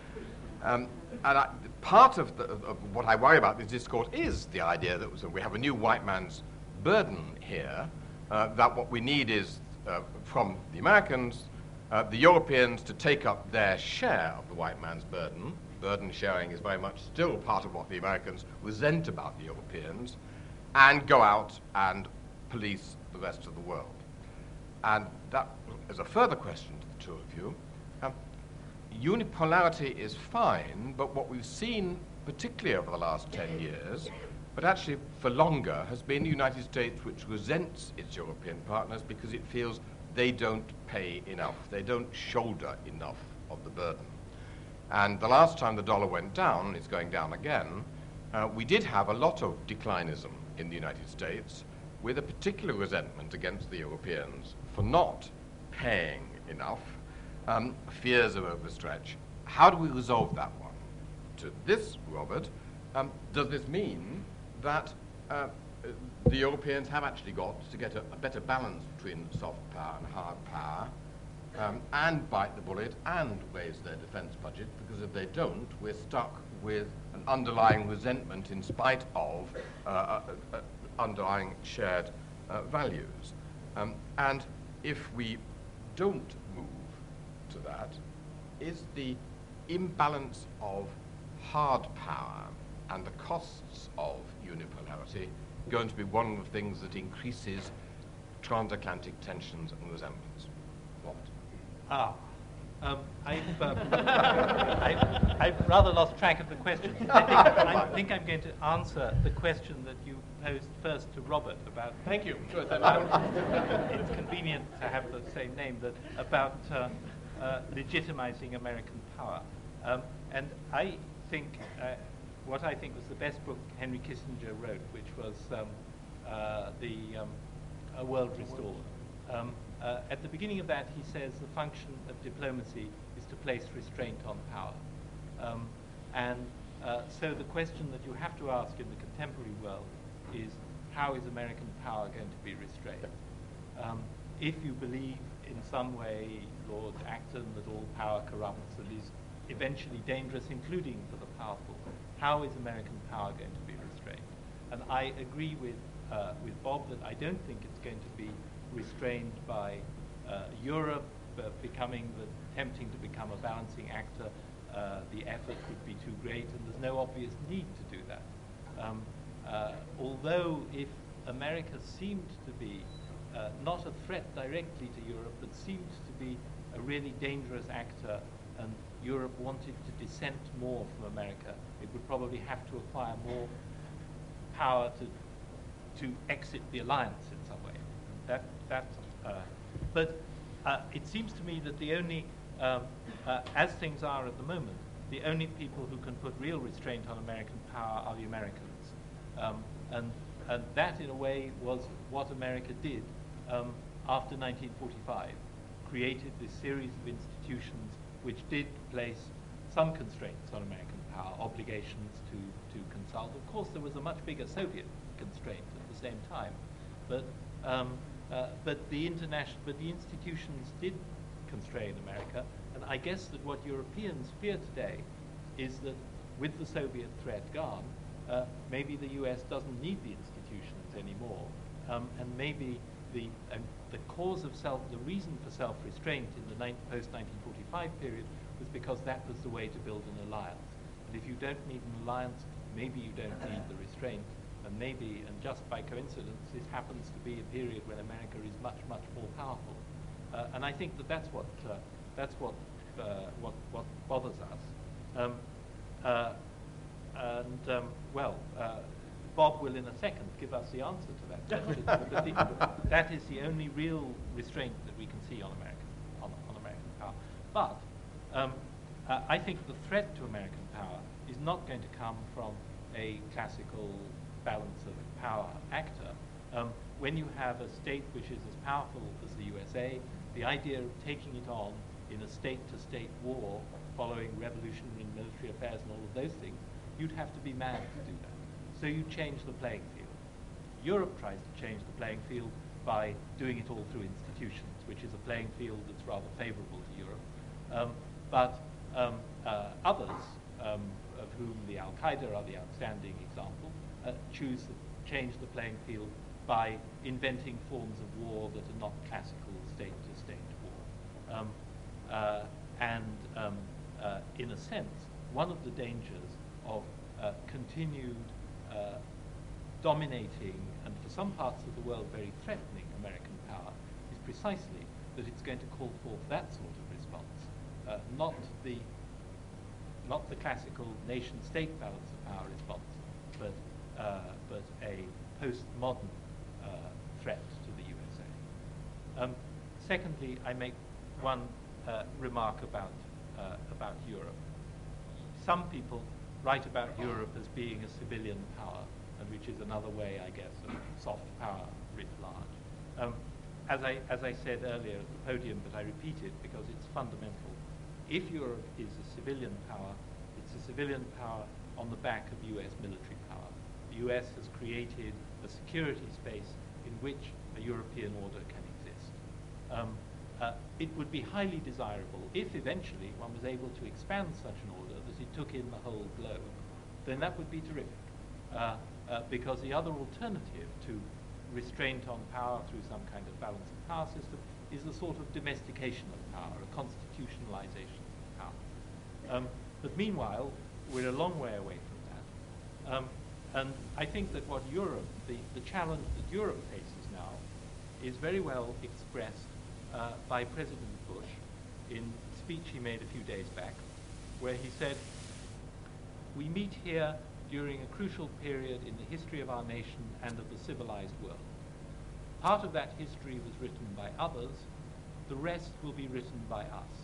Um, and I, part of, the, of what I worry about this discourse is the idea that so we have a new white man's burden here, uh, that what we need is, uh, from the Americans, uh, the Europeans to take up their share of the white man's burden. Burden sharing is very much still part of what the Americans resent about the Europeans, and go out and police the rest of the world. And that is a further question to the two of you. Um, unipolarity is fine, but what we've seen, particularly over the last ten years, but actually for longer, has been the United States which resents its European partners because it feels they don't pay enough, they don't shoulder enough of the burden. And the last time the dollar went down, it's going down again, uh, we did have a lot of declinism in the United States, with a particular resentment against the Europeans for not paying enough, um, fears of overstretch. How do we resolve that one? To this, Robert, um, does this mean that uh, the Europeans have actually got to get a, a better balance between soft power and hard power, um, and bite the bullet and raise their defense budget? Because if they don't, we're stuck with an underlying resentment in spite of uh, uh, uh, underlying shared uh, values. Um, and if we don't move to that, is the imbalance of hard power and the costs of unipolarity going to be one of the things that increases transatlantic tensions and resentments? What? Ah. Um, I've, um, I've, I've rather lost track of the question. I think, I think I'm going to answer the question that you posed first to Robert about... Thank you. Good. About, it's convenient to have the same name, that about uh, uh, legitimizing American power. Um, and I think uh, what I think was the best book Henry Kissinger wrote, which was um, uh, the um, A World Restored. Um, Uh, at the beginning of that, he says the function of diplomacy is to place restraint on power. Um, and uh, so the question that you have to ask in the contemporary world is, how is American power going to be restrained? Um, if you believe in some way, Lord Acton, that all power corrupts and is eventually dangerous, including for the powerful, how is American power going to be restrained? And I agree with, uh, with Bob that I don't think it's going to be restrained by uh, Europe uh, becoming the, attempting to become a balancing actor. Uh, the effort would be too great, and there's no obvious need to do that. Um, uh, although if America seemed to be uh, not a threat directly to Europe, but seemed to be a really dangerous actor, and Europe wanted to dissent more from America, it would probably have to acquire more power to to exit the alliance in some way. That, that, uh, but uh, it seems to me that the only, um, uh, as things are at the moment, the only people who can put real restraint on American power are the Americans. Um, and, and that, in a way, was what America did um, after nineteen forty-five, created this series of institutions which did place some constraints on American power, obligations to, to consult. Of course, there was a much bigger Soviet constraint at the same time, but um, uh, but the international, but the institutions did constrain America. And I guess that what Europeans fear today is that with the Soviet threat gone, uh, maybe the U S doesn't need the institutions anymore, um, and maybe the uh, the cause of self, the reason for self-restraint in the post nineteen forty-five period was because that was the way to build an alliance. And if you don't need an alliance, maybe you don't need the restraint. And maybe, and just by coincidence, this happens to be a period when America is much, much more powerful. Uh, and I think that that's what uh, that's what uh, what what bothers us. Um, uh, and um, well, uh, Bob will in a second give us the answer to that question. But the, that is the only real restraint that we can see on American on, on American power. But um, uh, I think the threat to American power is not going to come from a classical balance of power actor. Um, when you have a state which is as powerful as the U S A, the idea of taking it on in a state-to-state war following revolutionary and military affairs and all of those things, you'd have to be mad to do that. So you change the playing field. Europe tries to change the playing field by doing it all through institutions, which is a playing field that's rather favorable to Europe. Um, but um, uh, others, um, of whom the Al-Qaeda are the outstanding example, Uh, choose to change the playing field by inventing forms of war that are not classical state-to-state war. Um, uh, and um, uh, in a sense, one of the dangers of uh, continued uh, dominating and for some parts of the world very threatening American power is precisely that it's going to call forth that sort of response, uh, not the not the classical nation-state balance of power response, but Uh, but a postmodern uh, threat to the U S A. Um, secondly, I make one uh, remark about uh, about Europe. Some people write about Europe as being a civilian power, and which is another way, I guess, of soft power writ large. Um, as I as I said earlier at the podium, but I repeat it because it's fundamental. If Europe is a civilian power, it's a civilian power on the back of U S military power. The U S has created a security space in which a European order can exist. Um, uh, it would be highly desirable if eventually one was able to expand such an order that it took in the whole globe, then that would be terrific. Uh, uh, because the other alternative to restraint on power through some kind of balance of power system is the sort of domestication of power, a constitutionalization of power. Um, but meanwhile, we're a long way away from that. Um, And I think that what Europe, the, the challenge that Europe faces now, is very well expressed uh, by President Bush in a speech he made a few days back, where he said, "We meet here during a crucial period in the history of our nation and of the civilized world. Part of that history was written by others, the rest will be written by us."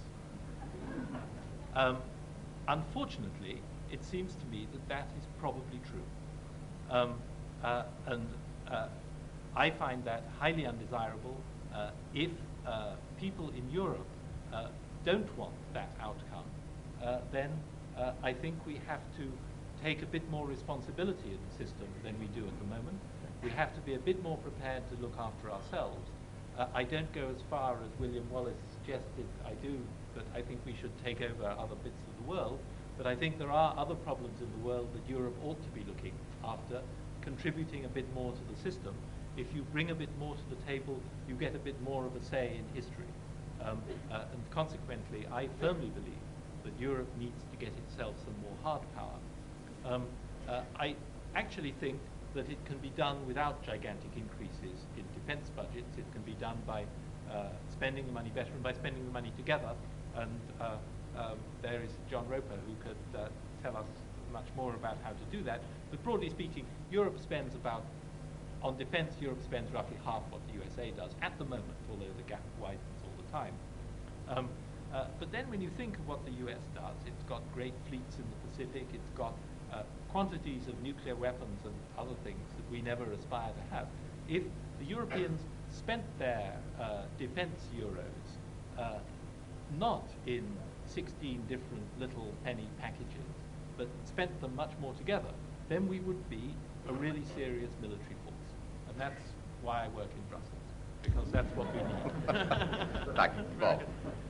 Um, unfortunately, it seems to me that that is probably true. Um, uh, and uh, I find that highly undesirable. Uh, if uh, people in Europe uh, don't want that outcome, uh, then uh, I think we have to take a bit more responsibility in the system than we do at the moment. We have to be a bit more prepared to look after ourselves. Uh, I don't go as far as William Wallace suggested I do, but I think we should take over other bits of the world. But I think there are other problems in the world that Europe ought to be looking after, contributing a bit more to the system. If you bring a bit more to the table, you get a bit more of a say in history. Um, uh, and consequently, I firmly believe that Europe needs to get itself some more hard power. Um, uh, I actually think that it can be done without gigantic increases in defense budgets. It can be done by uh, spending the money better and by spending the money together. And uh, Um, there is John Roper who could uh, tell us much more about how to do that. But broadly speaking, Europe spends about, on defense, Europe spends roughly half what the U S A does at the moment, although the gap widens all the time. Um, uh, but then when you think of what the U S does, it's got great fleets in the Pacific, it's got uh, quantities of nuclear weapons and other things that we never aspire to have. If the Europeans spent their uh, defense euros uh, not in sixteen different little penny packages, but spent them much more together, then we would be a really serious military force. And that's why I work in Brussels, because that's what we need. Thank you, Bob.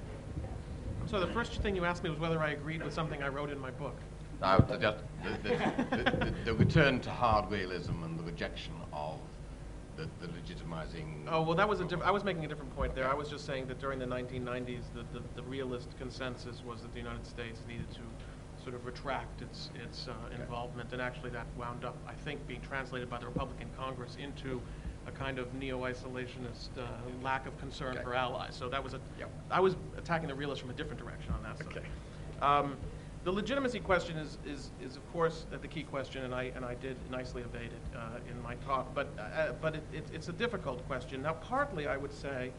So the first thing you asked me was whether I agreed with something I wrote in my book. Now, the, just the, the, the, the return to hard realism and the rejection of the, the legitimizing... Oh, well, that was a diff- I was making a different point there. I was just saying that during the nineteen nineties, the, the, the realist consensus was that the United States needed to sort of retract its, its uh, Okay. involvement, and actually that wound up, I think, being translated by the Republican Congress into a kind of neo-isolationist uh, lack of concern Okay. for allies. So that was a... Yep. I was attacking the realists from a different direction on that side. Okay. Um, the legitimacy question is, is, is of course, uh, the key question, and I, and I did nicely evade it uh, in my talk, but, uh, but it, it, it's a difficult question. Now, partly, I would say,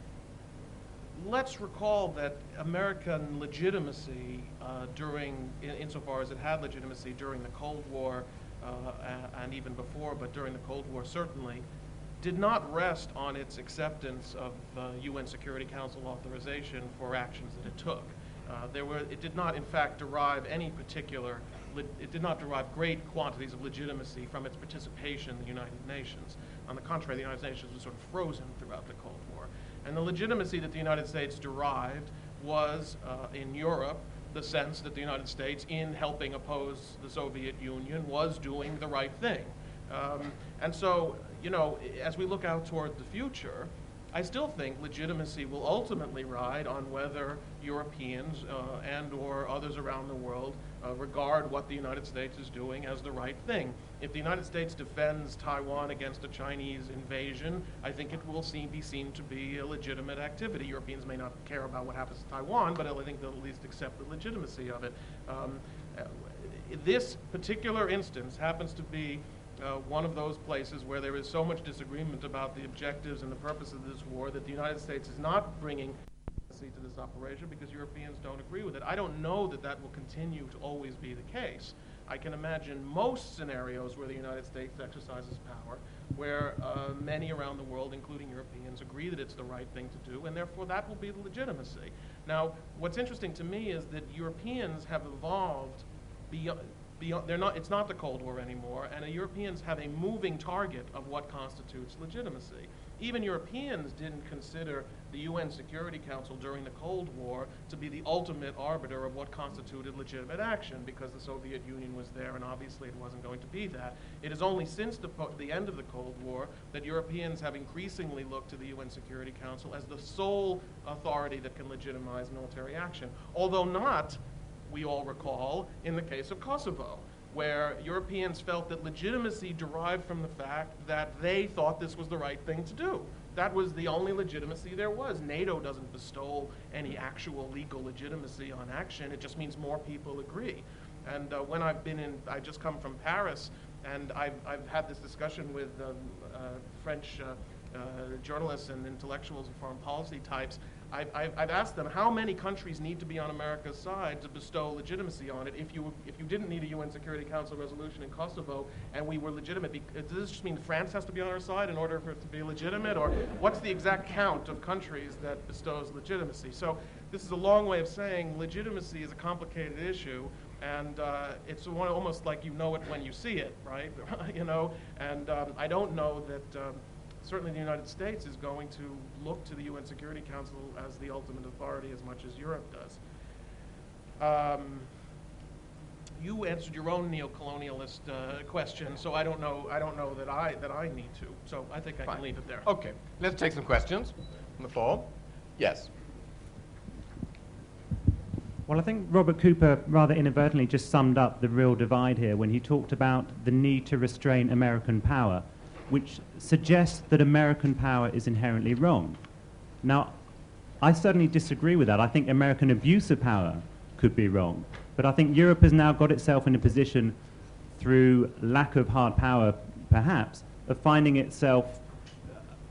let's recall that American legitimacy uh, during, in, insofar as it had legitimacy during the Cold War, uh, a- and even before, but during the Cold War certainly, did not rest on its acceptance of uh, U N Security Council authorization for actions that it took. Uh, there were, it did not, in fact, derive any particular, le- it did not derive great quantities of legitimacy from its participation in the United Nations. On the contrary, the United Nations was sort of frozen throughout the Cold War. And the legitimacy that the United States derived was, uh, in Europe, the sense that the United States, in helping oppose the Soviet Union, was doing the right thing. Um, and so, you know, as we look out toward the future, I still think legitimacy will ultimately ride on whether Europeans uh, and or others around the world uh, regard what the United States is doing as the right thing. If the United States defends Taiwan against a Chinese invasion, I think it will seem, be seen to be a legitimate activity. Europeans may not care about what happens to Taiwan, but I think they'll at least accept the legitimacy of it. Um, uh, this particular instance happens to be Uh, one of those places where there is so much disagreement about the objectives and the purpose of this war that the United States is not bringing to this operation because Europeans don't agree with it. I don't know that that will continue to always be the case. I can imagine most scenarios where the United States exercises power, where uh, many around the world, including Europeans, agree that it's the right thing to do, and therefore that will be the legitimacy. Now, what's interesting to me is that Europeans have evolved beyond, Beyond, they're not, it's not the Cold War anymore, and the Europeans have a moving target of what constitutes legitimacy. Even Europeans didn't consider the U N Security Council during the Cold War to be the ultimate arbiter of what constituted legitimate action, because the Soviet Union was there, and obviously it wasn't going to be that. It is only since the, po- the end of the Cold War that Europeans have increasingly looked to the U N Security Council as the sole authority that can legitimize military action, although not, we all recall, in the case of Kosovo, where Europeans felt that legitimacy derived from the fact that they thought this was the right thing to do. That was the only legitimacy there was. NATO doesn't bestow any actual legal legitimacy on action. It just means more people agree. And uh, when I've been in, I just come from Paris, and I've, I've had this discussion with um, uh, French uh, uh, journalists and intellectuals and foreign policy types. I've, I've, I've asked them how many countries need to be on America's side to bestow legitimacy on it. If you if you didn't need a U N Security Council resolution in Kosovo and we were legitimate, be, does this just mean France has to be on our side in order for it to be legitimate? Or what's the exact count of countries that bestows legitimacy? So this is a long way of saying legitimacy is a complicated issue, and uh, it's one, almost like you know it when you see it, right? you know, and um, I don't know that. Um, Certainly the United States is going to look to the U N Security Council as the ultimate authority as much as Europe does. Um, you answered your own neo-colonialist uh, question, so I don't know. I don't know that I that I need to. So I think I Fine. can leave it there. Okay, let's take some questions from the floor. Yes. Well, I think Robert Cooper rather inadvertently just summed up the real divide here when he talked about the need to restrain American power, which suggests that American power is inherently wrong. Now, I certainly disagree with that. I think American abuse of power could be wrong. But I think Europe has now got itself in a position, through lack of hard power, perhaps, of finding itself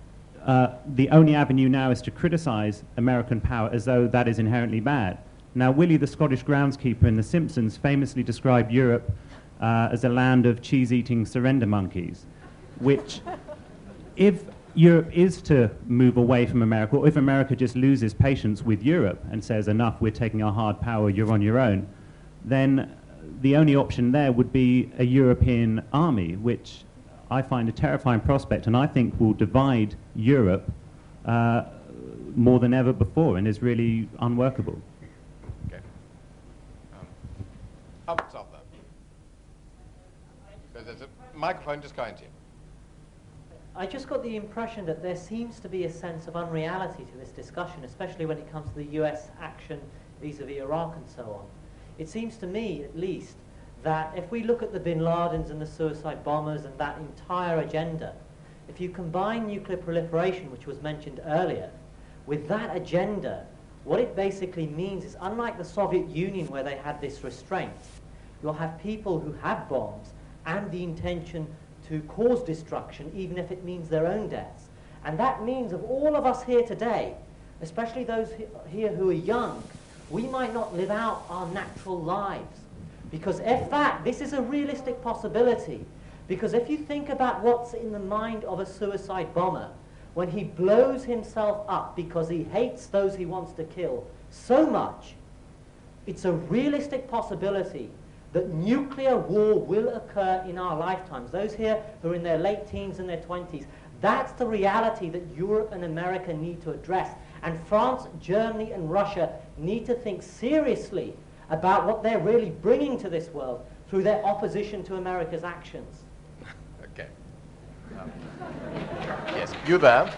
uh, the only avenue now is to criticize American power as though that is inherently bad. Now, Willie, the Scottish groundskeeper in The Simpsons, famously described Europe uh, as a land of cheese-eating surrender monkeys, which, if Europe is to move away from America, or if America just loses patience with Europe and says, enough, we're taking our hard power, you're on your own, then the only option there would be a European army, which I find a terrifying prospect, and I think will divide Europe uh, more than ever before, and is really unworkable. Okay. Um, up top there. There's, there's a microphone just going to you. I just got the impression that there seems to be a sense of unreality to this discussion, especially when it comes to the U S action vis-a-vis Iraq and so on. It seems to me, at least, that if we look at the bin Ladens and the suicide bombers and that entire agenda, if you combine nuclear proliferation, which was mentioned earlier, with that agenda, what it basically means is, unlike the Soviet Union where they had this restraint, you'll have people who have bombs and the intention to cause destruction, even if it means their own deaths. And that means of all of us here today, especially those he- here who are young, we might not live out our natural lives. Because if that, this is a realistic possibility, because if you think about what's in the mind of a suicide bomber, when he blows himself up because he hates those he wants to kill so much, it's a realistic possibility that nuclear war will occur in our lifetimes. Those here who are in their late teens and their twenties, that's the reality that Europe and America need to address. And France, Germany, and Russia need to think seriously about what they're really bringing to this world through their opposition to America's actions. Okay. Um, yes, you there.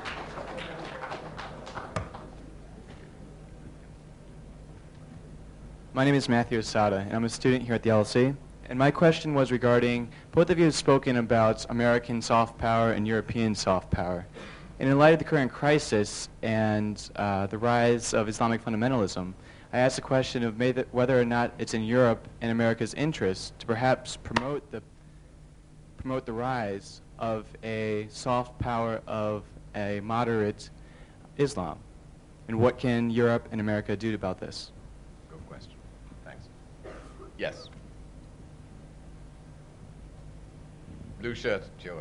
My name is Matthew Asada, and I'm a student here at the L S E. And my question was regarding, both of you have spoken about American soft power and European soft power. And in light of the current crisis and uh, the rise of Islamic fundamentalism, I asked the question of may the, whether or not it's in Europe and America's interest to perhaps promote the, promote the rise of a soft power of a moderate Islam. And what can Europe and America do about this? Good question. Thanks. Yes. Blue shirt, Joe.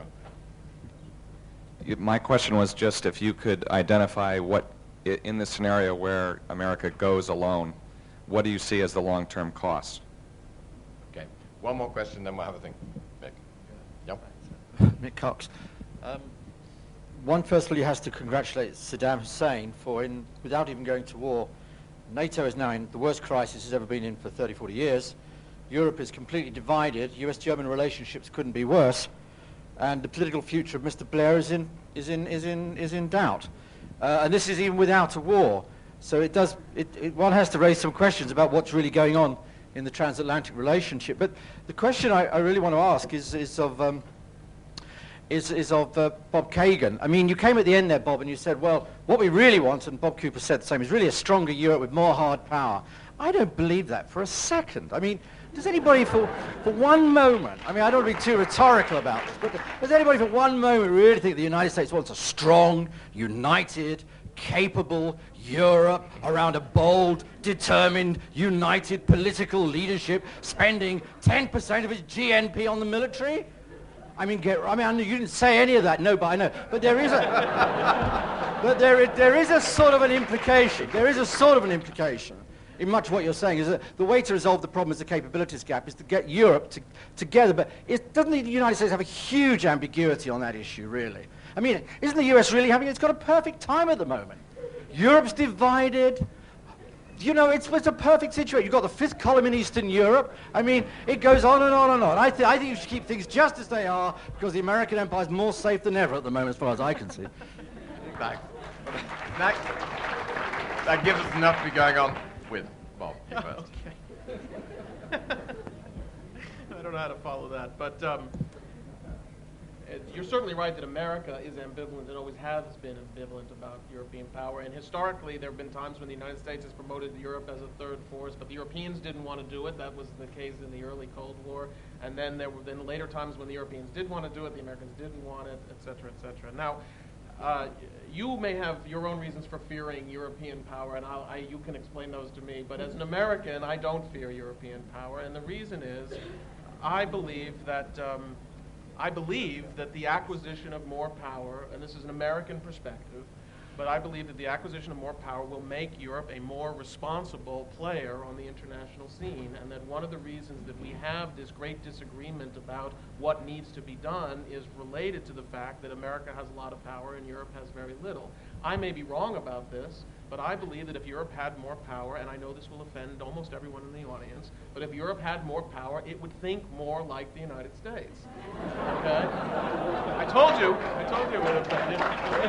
You- My question was just if you could identify what, i- in the scenario where America goes alone, what do you see as the long-term cost? Okay. One more question, then we'll have a thing. Mick. Yep. Mick Cox. Um, one, first of all, he has to congratulate Saddam Hussein for, in, without even going to war, NATO is now in the worst crisis it's ever been in for thirty, forty years. Europe is completely divided. U S German relationships couldn't be worse. And the political future of Mister Blair is in, is in, is in, is in doubt. Uh, and this is even without a war. So it does, it, it, one has to raise some questions about what's really going on in the transatlantic relationship. But the question I, I really want to ask is, is of, um, is, is of uh, Bob Kagan. I mean, you came at the end there, Bob, and you said, well, what we really want, and Bob Cooper said the same, is really a stronger Europe with more hard power. I don't believe that for a second. I mean, does anybody for, for one moment, I mean, I don't want to be too rhetorical about this, but does anybody for one moment really think the United States wants a strong, united, capable Europe around a bold, determined, united political leadership spending ten percent of its G N P on the military? I mean, get, I mean, I know you didn't say any of that, no, but I know. But there is a, but there, there is a sort of an implication. There is a sort of an implication in much what you're saying, is that the way to resolve the problem is the capabilities gap, is to get Europe to, together. But it, doesn't the United States have a huge ambiguity on that issue, really? I mean, isn't the U S really having, it's got a perfect time at the moment. Europe's divided. You know, it's, it's a perfect situation. You've got the fifth column in Eastern Europe. I mean, it goes on and on and on. I, th I think you should keep things just as they are, because the American empire is more safe than ever at the moment, as far as I can see. Thanks. That, that gives us enough to be going on with. Bob, you first. Okay. I don't know how to follow that, but um, it, you're certainly right that America is ambivalent and always has been ambivalent about European power. And historically, there have been times when the United States has promoted Europe as a third force, but the Europeans didn't want to do it. That was the case in the early Cold War. And then there were then later times when the Europeans did want to do it, the Americans didn't want it, et cetera, et cetera. Now, uh, you may have your own reasons for fearing European power, and I'll, I, you can explain those to me. But as an American, I don't fear European power, and the reason is, I believe that um, I believe that the acquisition of more power, and this is an American perspective, but I believe that the acquisition of more power will make Europe a more responsible player on the international scene, and that one of the reasons that we have this great disagreement about what needs to be done is related to the fact that America has a lot of power and Europe has very little. I may be wrong about this, but I believe that if Europe had more power, and I know this will offend almost everyone in the audience, but if Europe had more power, it would think more like the United States. Okay? I told you. I told you it would offend you.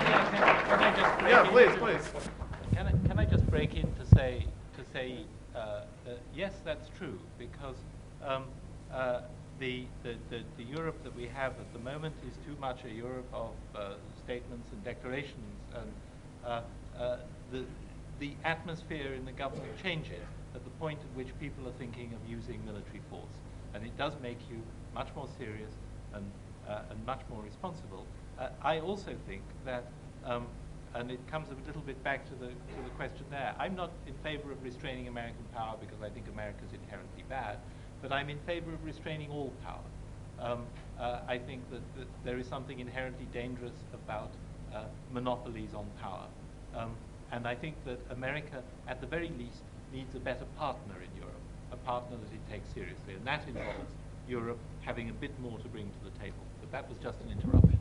Yeah, please, please. Can I, can I just break in to say, to say uh, uh, yes, that's true, because um, uh, the, the, the, the Europe that we have at the moment is too much a Europe of uh, statements and declarations, and uh, uh, the, the atmosphere in the government changes at the point at which people are thinking of using military force. And it does make you much more serious and, uh, and much more responsible. Uh, I also think that, um, and it comes a little bit back to the, to the question there, I'm not in favor of restraining American power because I think America is inherently bad, but I'm in favor of restraining all power. Um, uh, I think that, that there is something inherently dangerous about uh, monopolies on power. Um, and I think that America, at the very least, needs a better partner in Europe, a partner that it takes seriously. And that involves Europe having a bit more to bring to the table. But that was just an interruption.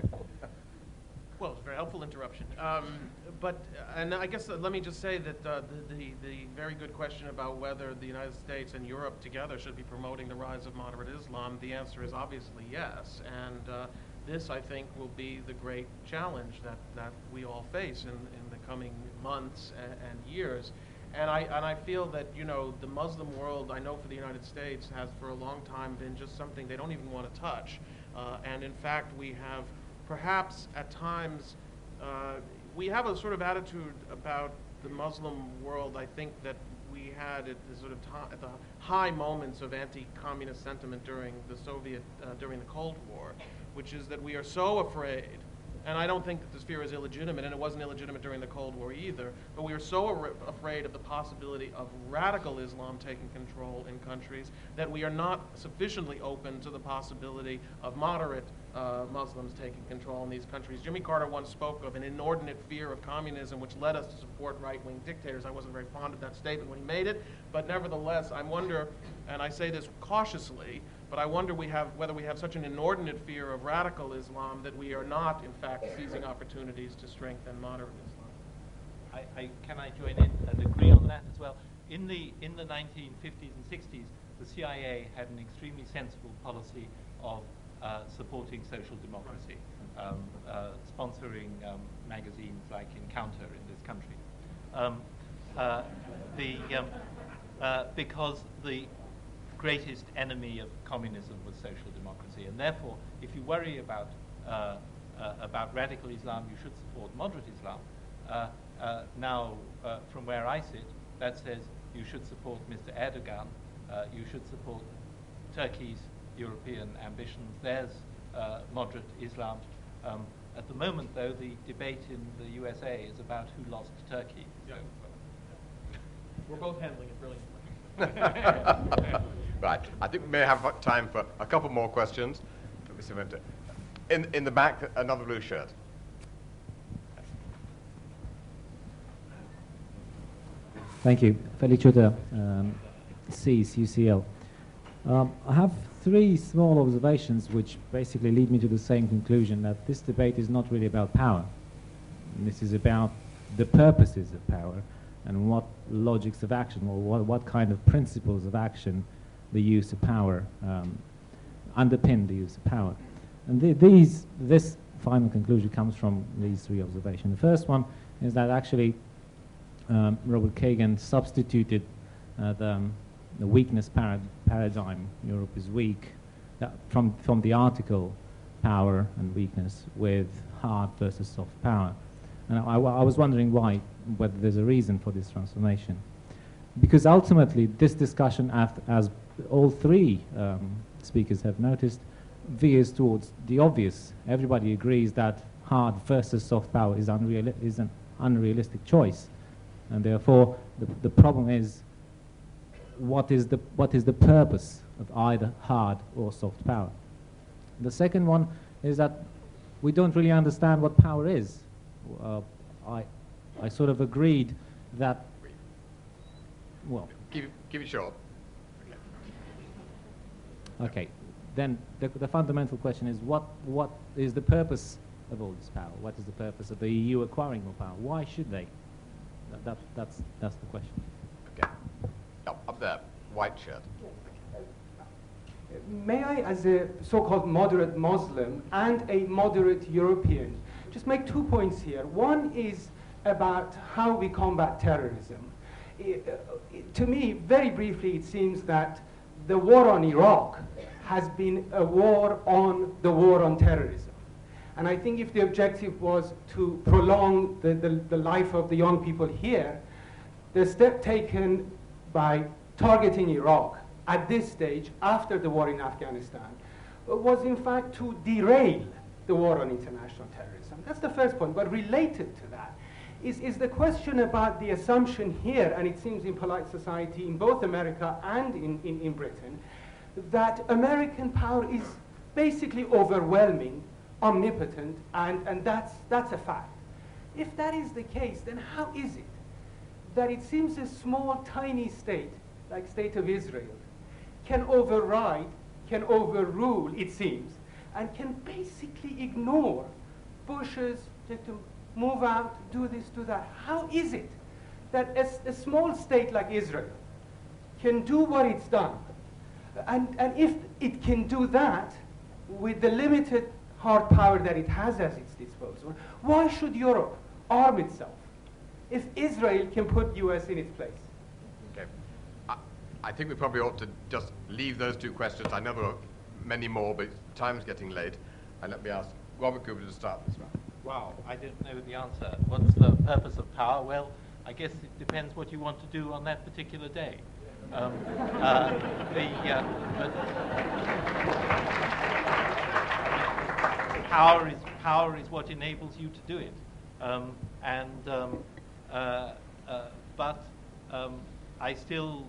Well, it's a very helpful interruption. Um, but, uh, and I guess uh, let me just say that uh, the, the, the very good question about whether the United States and Europe together should be promoting the rise of moderate Islam, the answer is obviously yes. And uh, this, I think, will be the great challenge that, that we all face in, in the coming months and, and years. And I, and I feel that, you know, the Muslim world, I know for the United States, has for a long time been just something they don't even want to touch. Uh, and in fact, we have perhaps at times, uh, we have a sort of attitude about the Muslim world, I think, that we had at the sort of at the high moments of anti-communist sentiment during the Soviet, uh, during the Cold War, which is that we are so afraid, and I don't think that this fear is illegitimate, and it wasn't illegitimate during the Cold War either, but we are so afraid of the possibility of radical Islam taking control in countries that we are not sufficiently open to the possibility of moderate uh, Muslims taking control in these countries. Jimmy Carter once spoke of an inordinate fear of communism which led us to support right-wing dictators. I wasn't very fond of that statement when he made it, but nevertheless, I wonder, and I say this cautiously, but I wonder we have, whether we have such an inordinate fear of radical Islam that we are not, in fact, seizing opportunities to strengthen moderate Islam. I, I, can I join in and agree on that as well? In the, in the nineteen fifties and sixties, the C I A had an extremely sensible policy of uh, supporting social democracy, um, uh, sponsoring um, magazines like Encounter in this country. Um, uh, the, um, uh, because the greatest enemy of communism was social democracy, and therefore, if you worry about uh, uh, about radical Islam, you should support moderate Islam. Uh, uh, now, uh, from where I sit, that says you should support Mister Erdogan, uh, you should support Turkey's European ambitions. There's uh, moderate Islam. Um, at the moment, though, the debate in the U S A is about who lost Turkey. So, we're both handling it brilliantly. Right. I think we may have time for a couple more questions. In, in the back, another blue shirt. Thank you. Feliciuta, um, C S U C L. Um, I have three small observations which basically lead me to the same conclusion, that this debate is not really about power. And this is about the purposes of power and what logics of action, or what, what kind of principles of action the use of power, um, underpin the use of power. And the, these, this final conclusion comes from these three observations. The first one is that actually um, Robert Kagan substituted uh, the, um, the weakness parad paradigm, Europe is weak, that from, from the article power and weakness, with hard versus soft power. And I, I was wondering why, whether there's a reason for this transformation. Because ultimately, this discussion, as all three um, speakers have noticed, veers towards the obvious. Everybody agrees that hard versus soft power is, unreal is an unrealistic choice. And therefore, the, the problem is, what is, the, what is the purpose of either hard or soft power? The second one is that we don't really understand what power is. Uh, I, I sort of agreed that, well... Keep it, keep it short. Okay, then the, the fundamental question is, what, what is the purpose of all this power? What is the purpose of the E U acquiring more power? Why should they? That, that, that's, that's the question. Okay. Up, up there, white shirt. May I, as a so-called moderate Muslim and a moderate European, just make two points here. One is about how we combat terrorism. It, uh, it, to me, very briefly, it seems that the war on Iraq has been a war on the war on terrorism. And I think if the objective was to prolong the, the, the life of the young people here, the step taken by targeting Iraq at this stage, after the war in Afghanistan, was in fact to derail the war on international terrorism. That's the first point. But related to that is, is the question about the assumption here, and it seems in polite society in both America and in, in, in Britain, that American power is basically overwhelming, omnipotent, and, and that's, that's a fact. If that is the case, then how is it that it seems a small, tiny state, like State of Israel, can override, can overrule, it seems, and can basically ignore Bush's to move out, do this, do that? How is it that a, a small state like Israel can do what it's done? And, and if it can do that with the limited hard power that it has at its disposal, why should Europe arm itself if Israel can put U S in its place? Okay. I, I think we probably ought to just leave those two questions. I know there are many more, but time's getting late. And let me ask Robert Cooper to start this round. Wow, I don't know the answer. What's the purpose of power? Well, I guess it depends what you want to do on that particular day. Um, uh, the, uh, but power is power is what enables you to do it, um, and um, uh, uh, but um, I still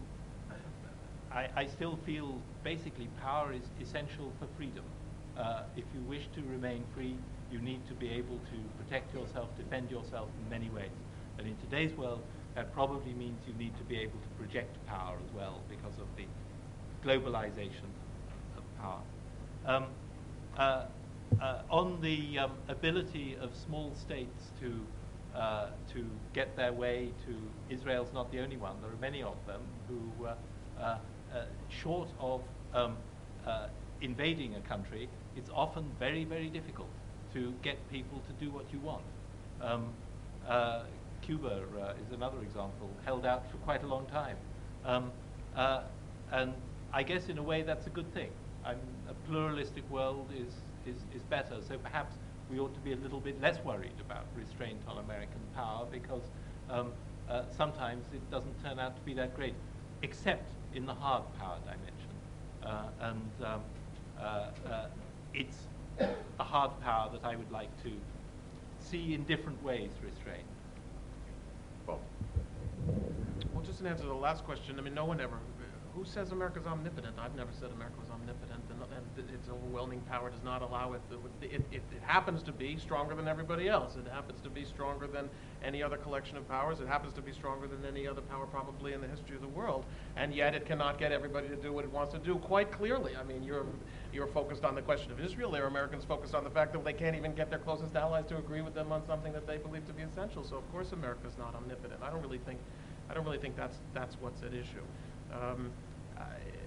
I, I still feel basically power is essential for freedom. Uh, if you wish to remain free, you need to be able to protect yourself, defend yourself in many ways. And in today's world, that probably means you need to be able to project power as well because of the globalization of power. Um, uh, uh, on the um, ability of small states to uh, to get their way to, Israel's not the only one. There are many of them who, uh, uh, uh, short of um, uh, invading a country, it's often very, very difficult to get people to do what you want. Um, uh, Cuba uh, is another example, held out for quite a long time. Um, uh, and I guess in a way that's a good thing. I'm, a pluralistic world is, is, is better, so perhaps we ought to be a little bit less worried about restraint on American power because um, uh, sometimes it doesn't turn out to be that great, except in the hard power dimension. Uh, and um, uh, uh, it's a hard power that I would like to see in different ways restrained. Bob. Well, just in answer to the last question, I mean, no one ever, who says America's omnipotent? I've never said America was omnipotent, and, and its overwhelming power does not allow it, it, it, it happens to be stronger than everybody else. It happens to be stronger than any other collection of powers. It happens to be stronger than any other power probably in the history of the world, and yet it cannot get everybody to do what it wants to do quite clearly. I mean, you're, you're focused on the question of Israel. There are Americans focused on the fact that they can't even get their closest allies to agree with them on something that they believe to be essential. So of course America's not omnipotent. I don't really think, I don't really think that's, that's what's at issue. Um, I,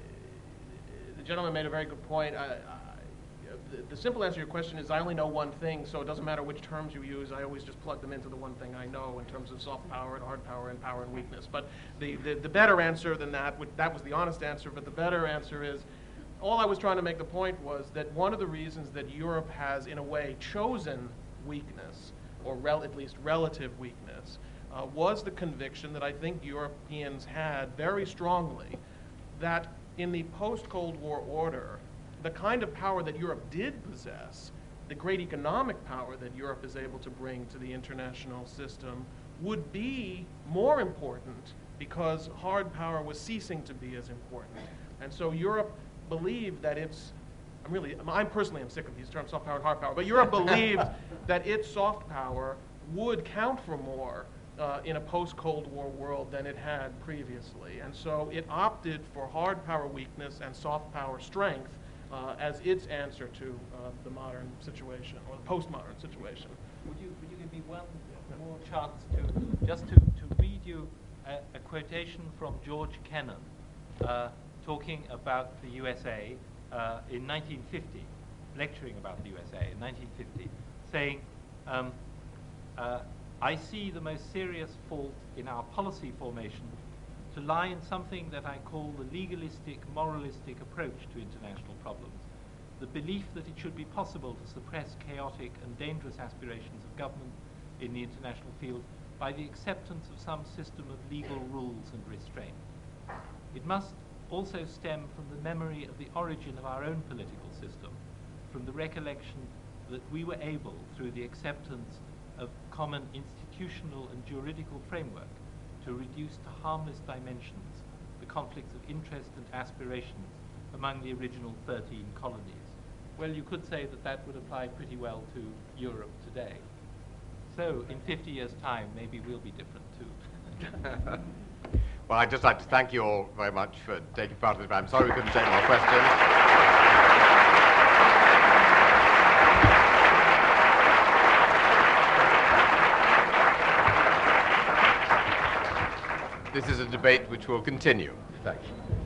the gentleman made a very good point. I, I, the, the simple answer to your question is I only know one thing, so it doesn't matter which terms you use. I always just plug them into the one thing I know in terms of soft power and hard power and power and weakness. But the, the, the better answer than that, would, that was the honest answer, but the better answer is, all I was trying to make the point was that one of the reasons that Europe has, in a way, chosen weakness, or rel at least relative weakness, uh, was the conviction that I think Europeans had very strongly that in the post-Cold War order, the kind of power that Europe did possess the great economic power that Europe is able to bring to the international system would be more important because hard power was ceasing to be as important. And so Europe believed that its, I'm really, I personally am sick of these terms, soft power and hard power, but Europe believed that its soft power would count for more uh, in a post-Cold War world than it had previously. And so it opted for hard power weakness and soft power strength uh, as its answer to uh, the modern situation, or the postmodern situation. Would you, would you give me one more chance to, just to, to read you a, a quotation from George Kennan, uh, talking about the U S A uh, in nineteen fifty, lecturing about the U S A in nineteen fifty, saying, um, uh, I see the most serious fault in our policy formation to lie in something that I call the legalistic, moralistic approach to international problems, the belief that it should be possible to suppress chaotic and dangerous aspirations of government in the international field by the acceptance of some system of legal rules and restraint. It must also stem from the memory of the origin of our own political system, from the recollection that we were able, through the acceptance of common institutional and juridical framework, to reduce to harmless dimensions the conflicts of interest and aspirations among the original thirteen colonies. Well, you could say that that would apply pretty well to Europe today. So in fifty years' time, maybe we'll be different too. Well, I'd just like to thank you all very much for taking part in this. I'm sorry we couldn't take more questions. This is a debate which will continue. Thank you.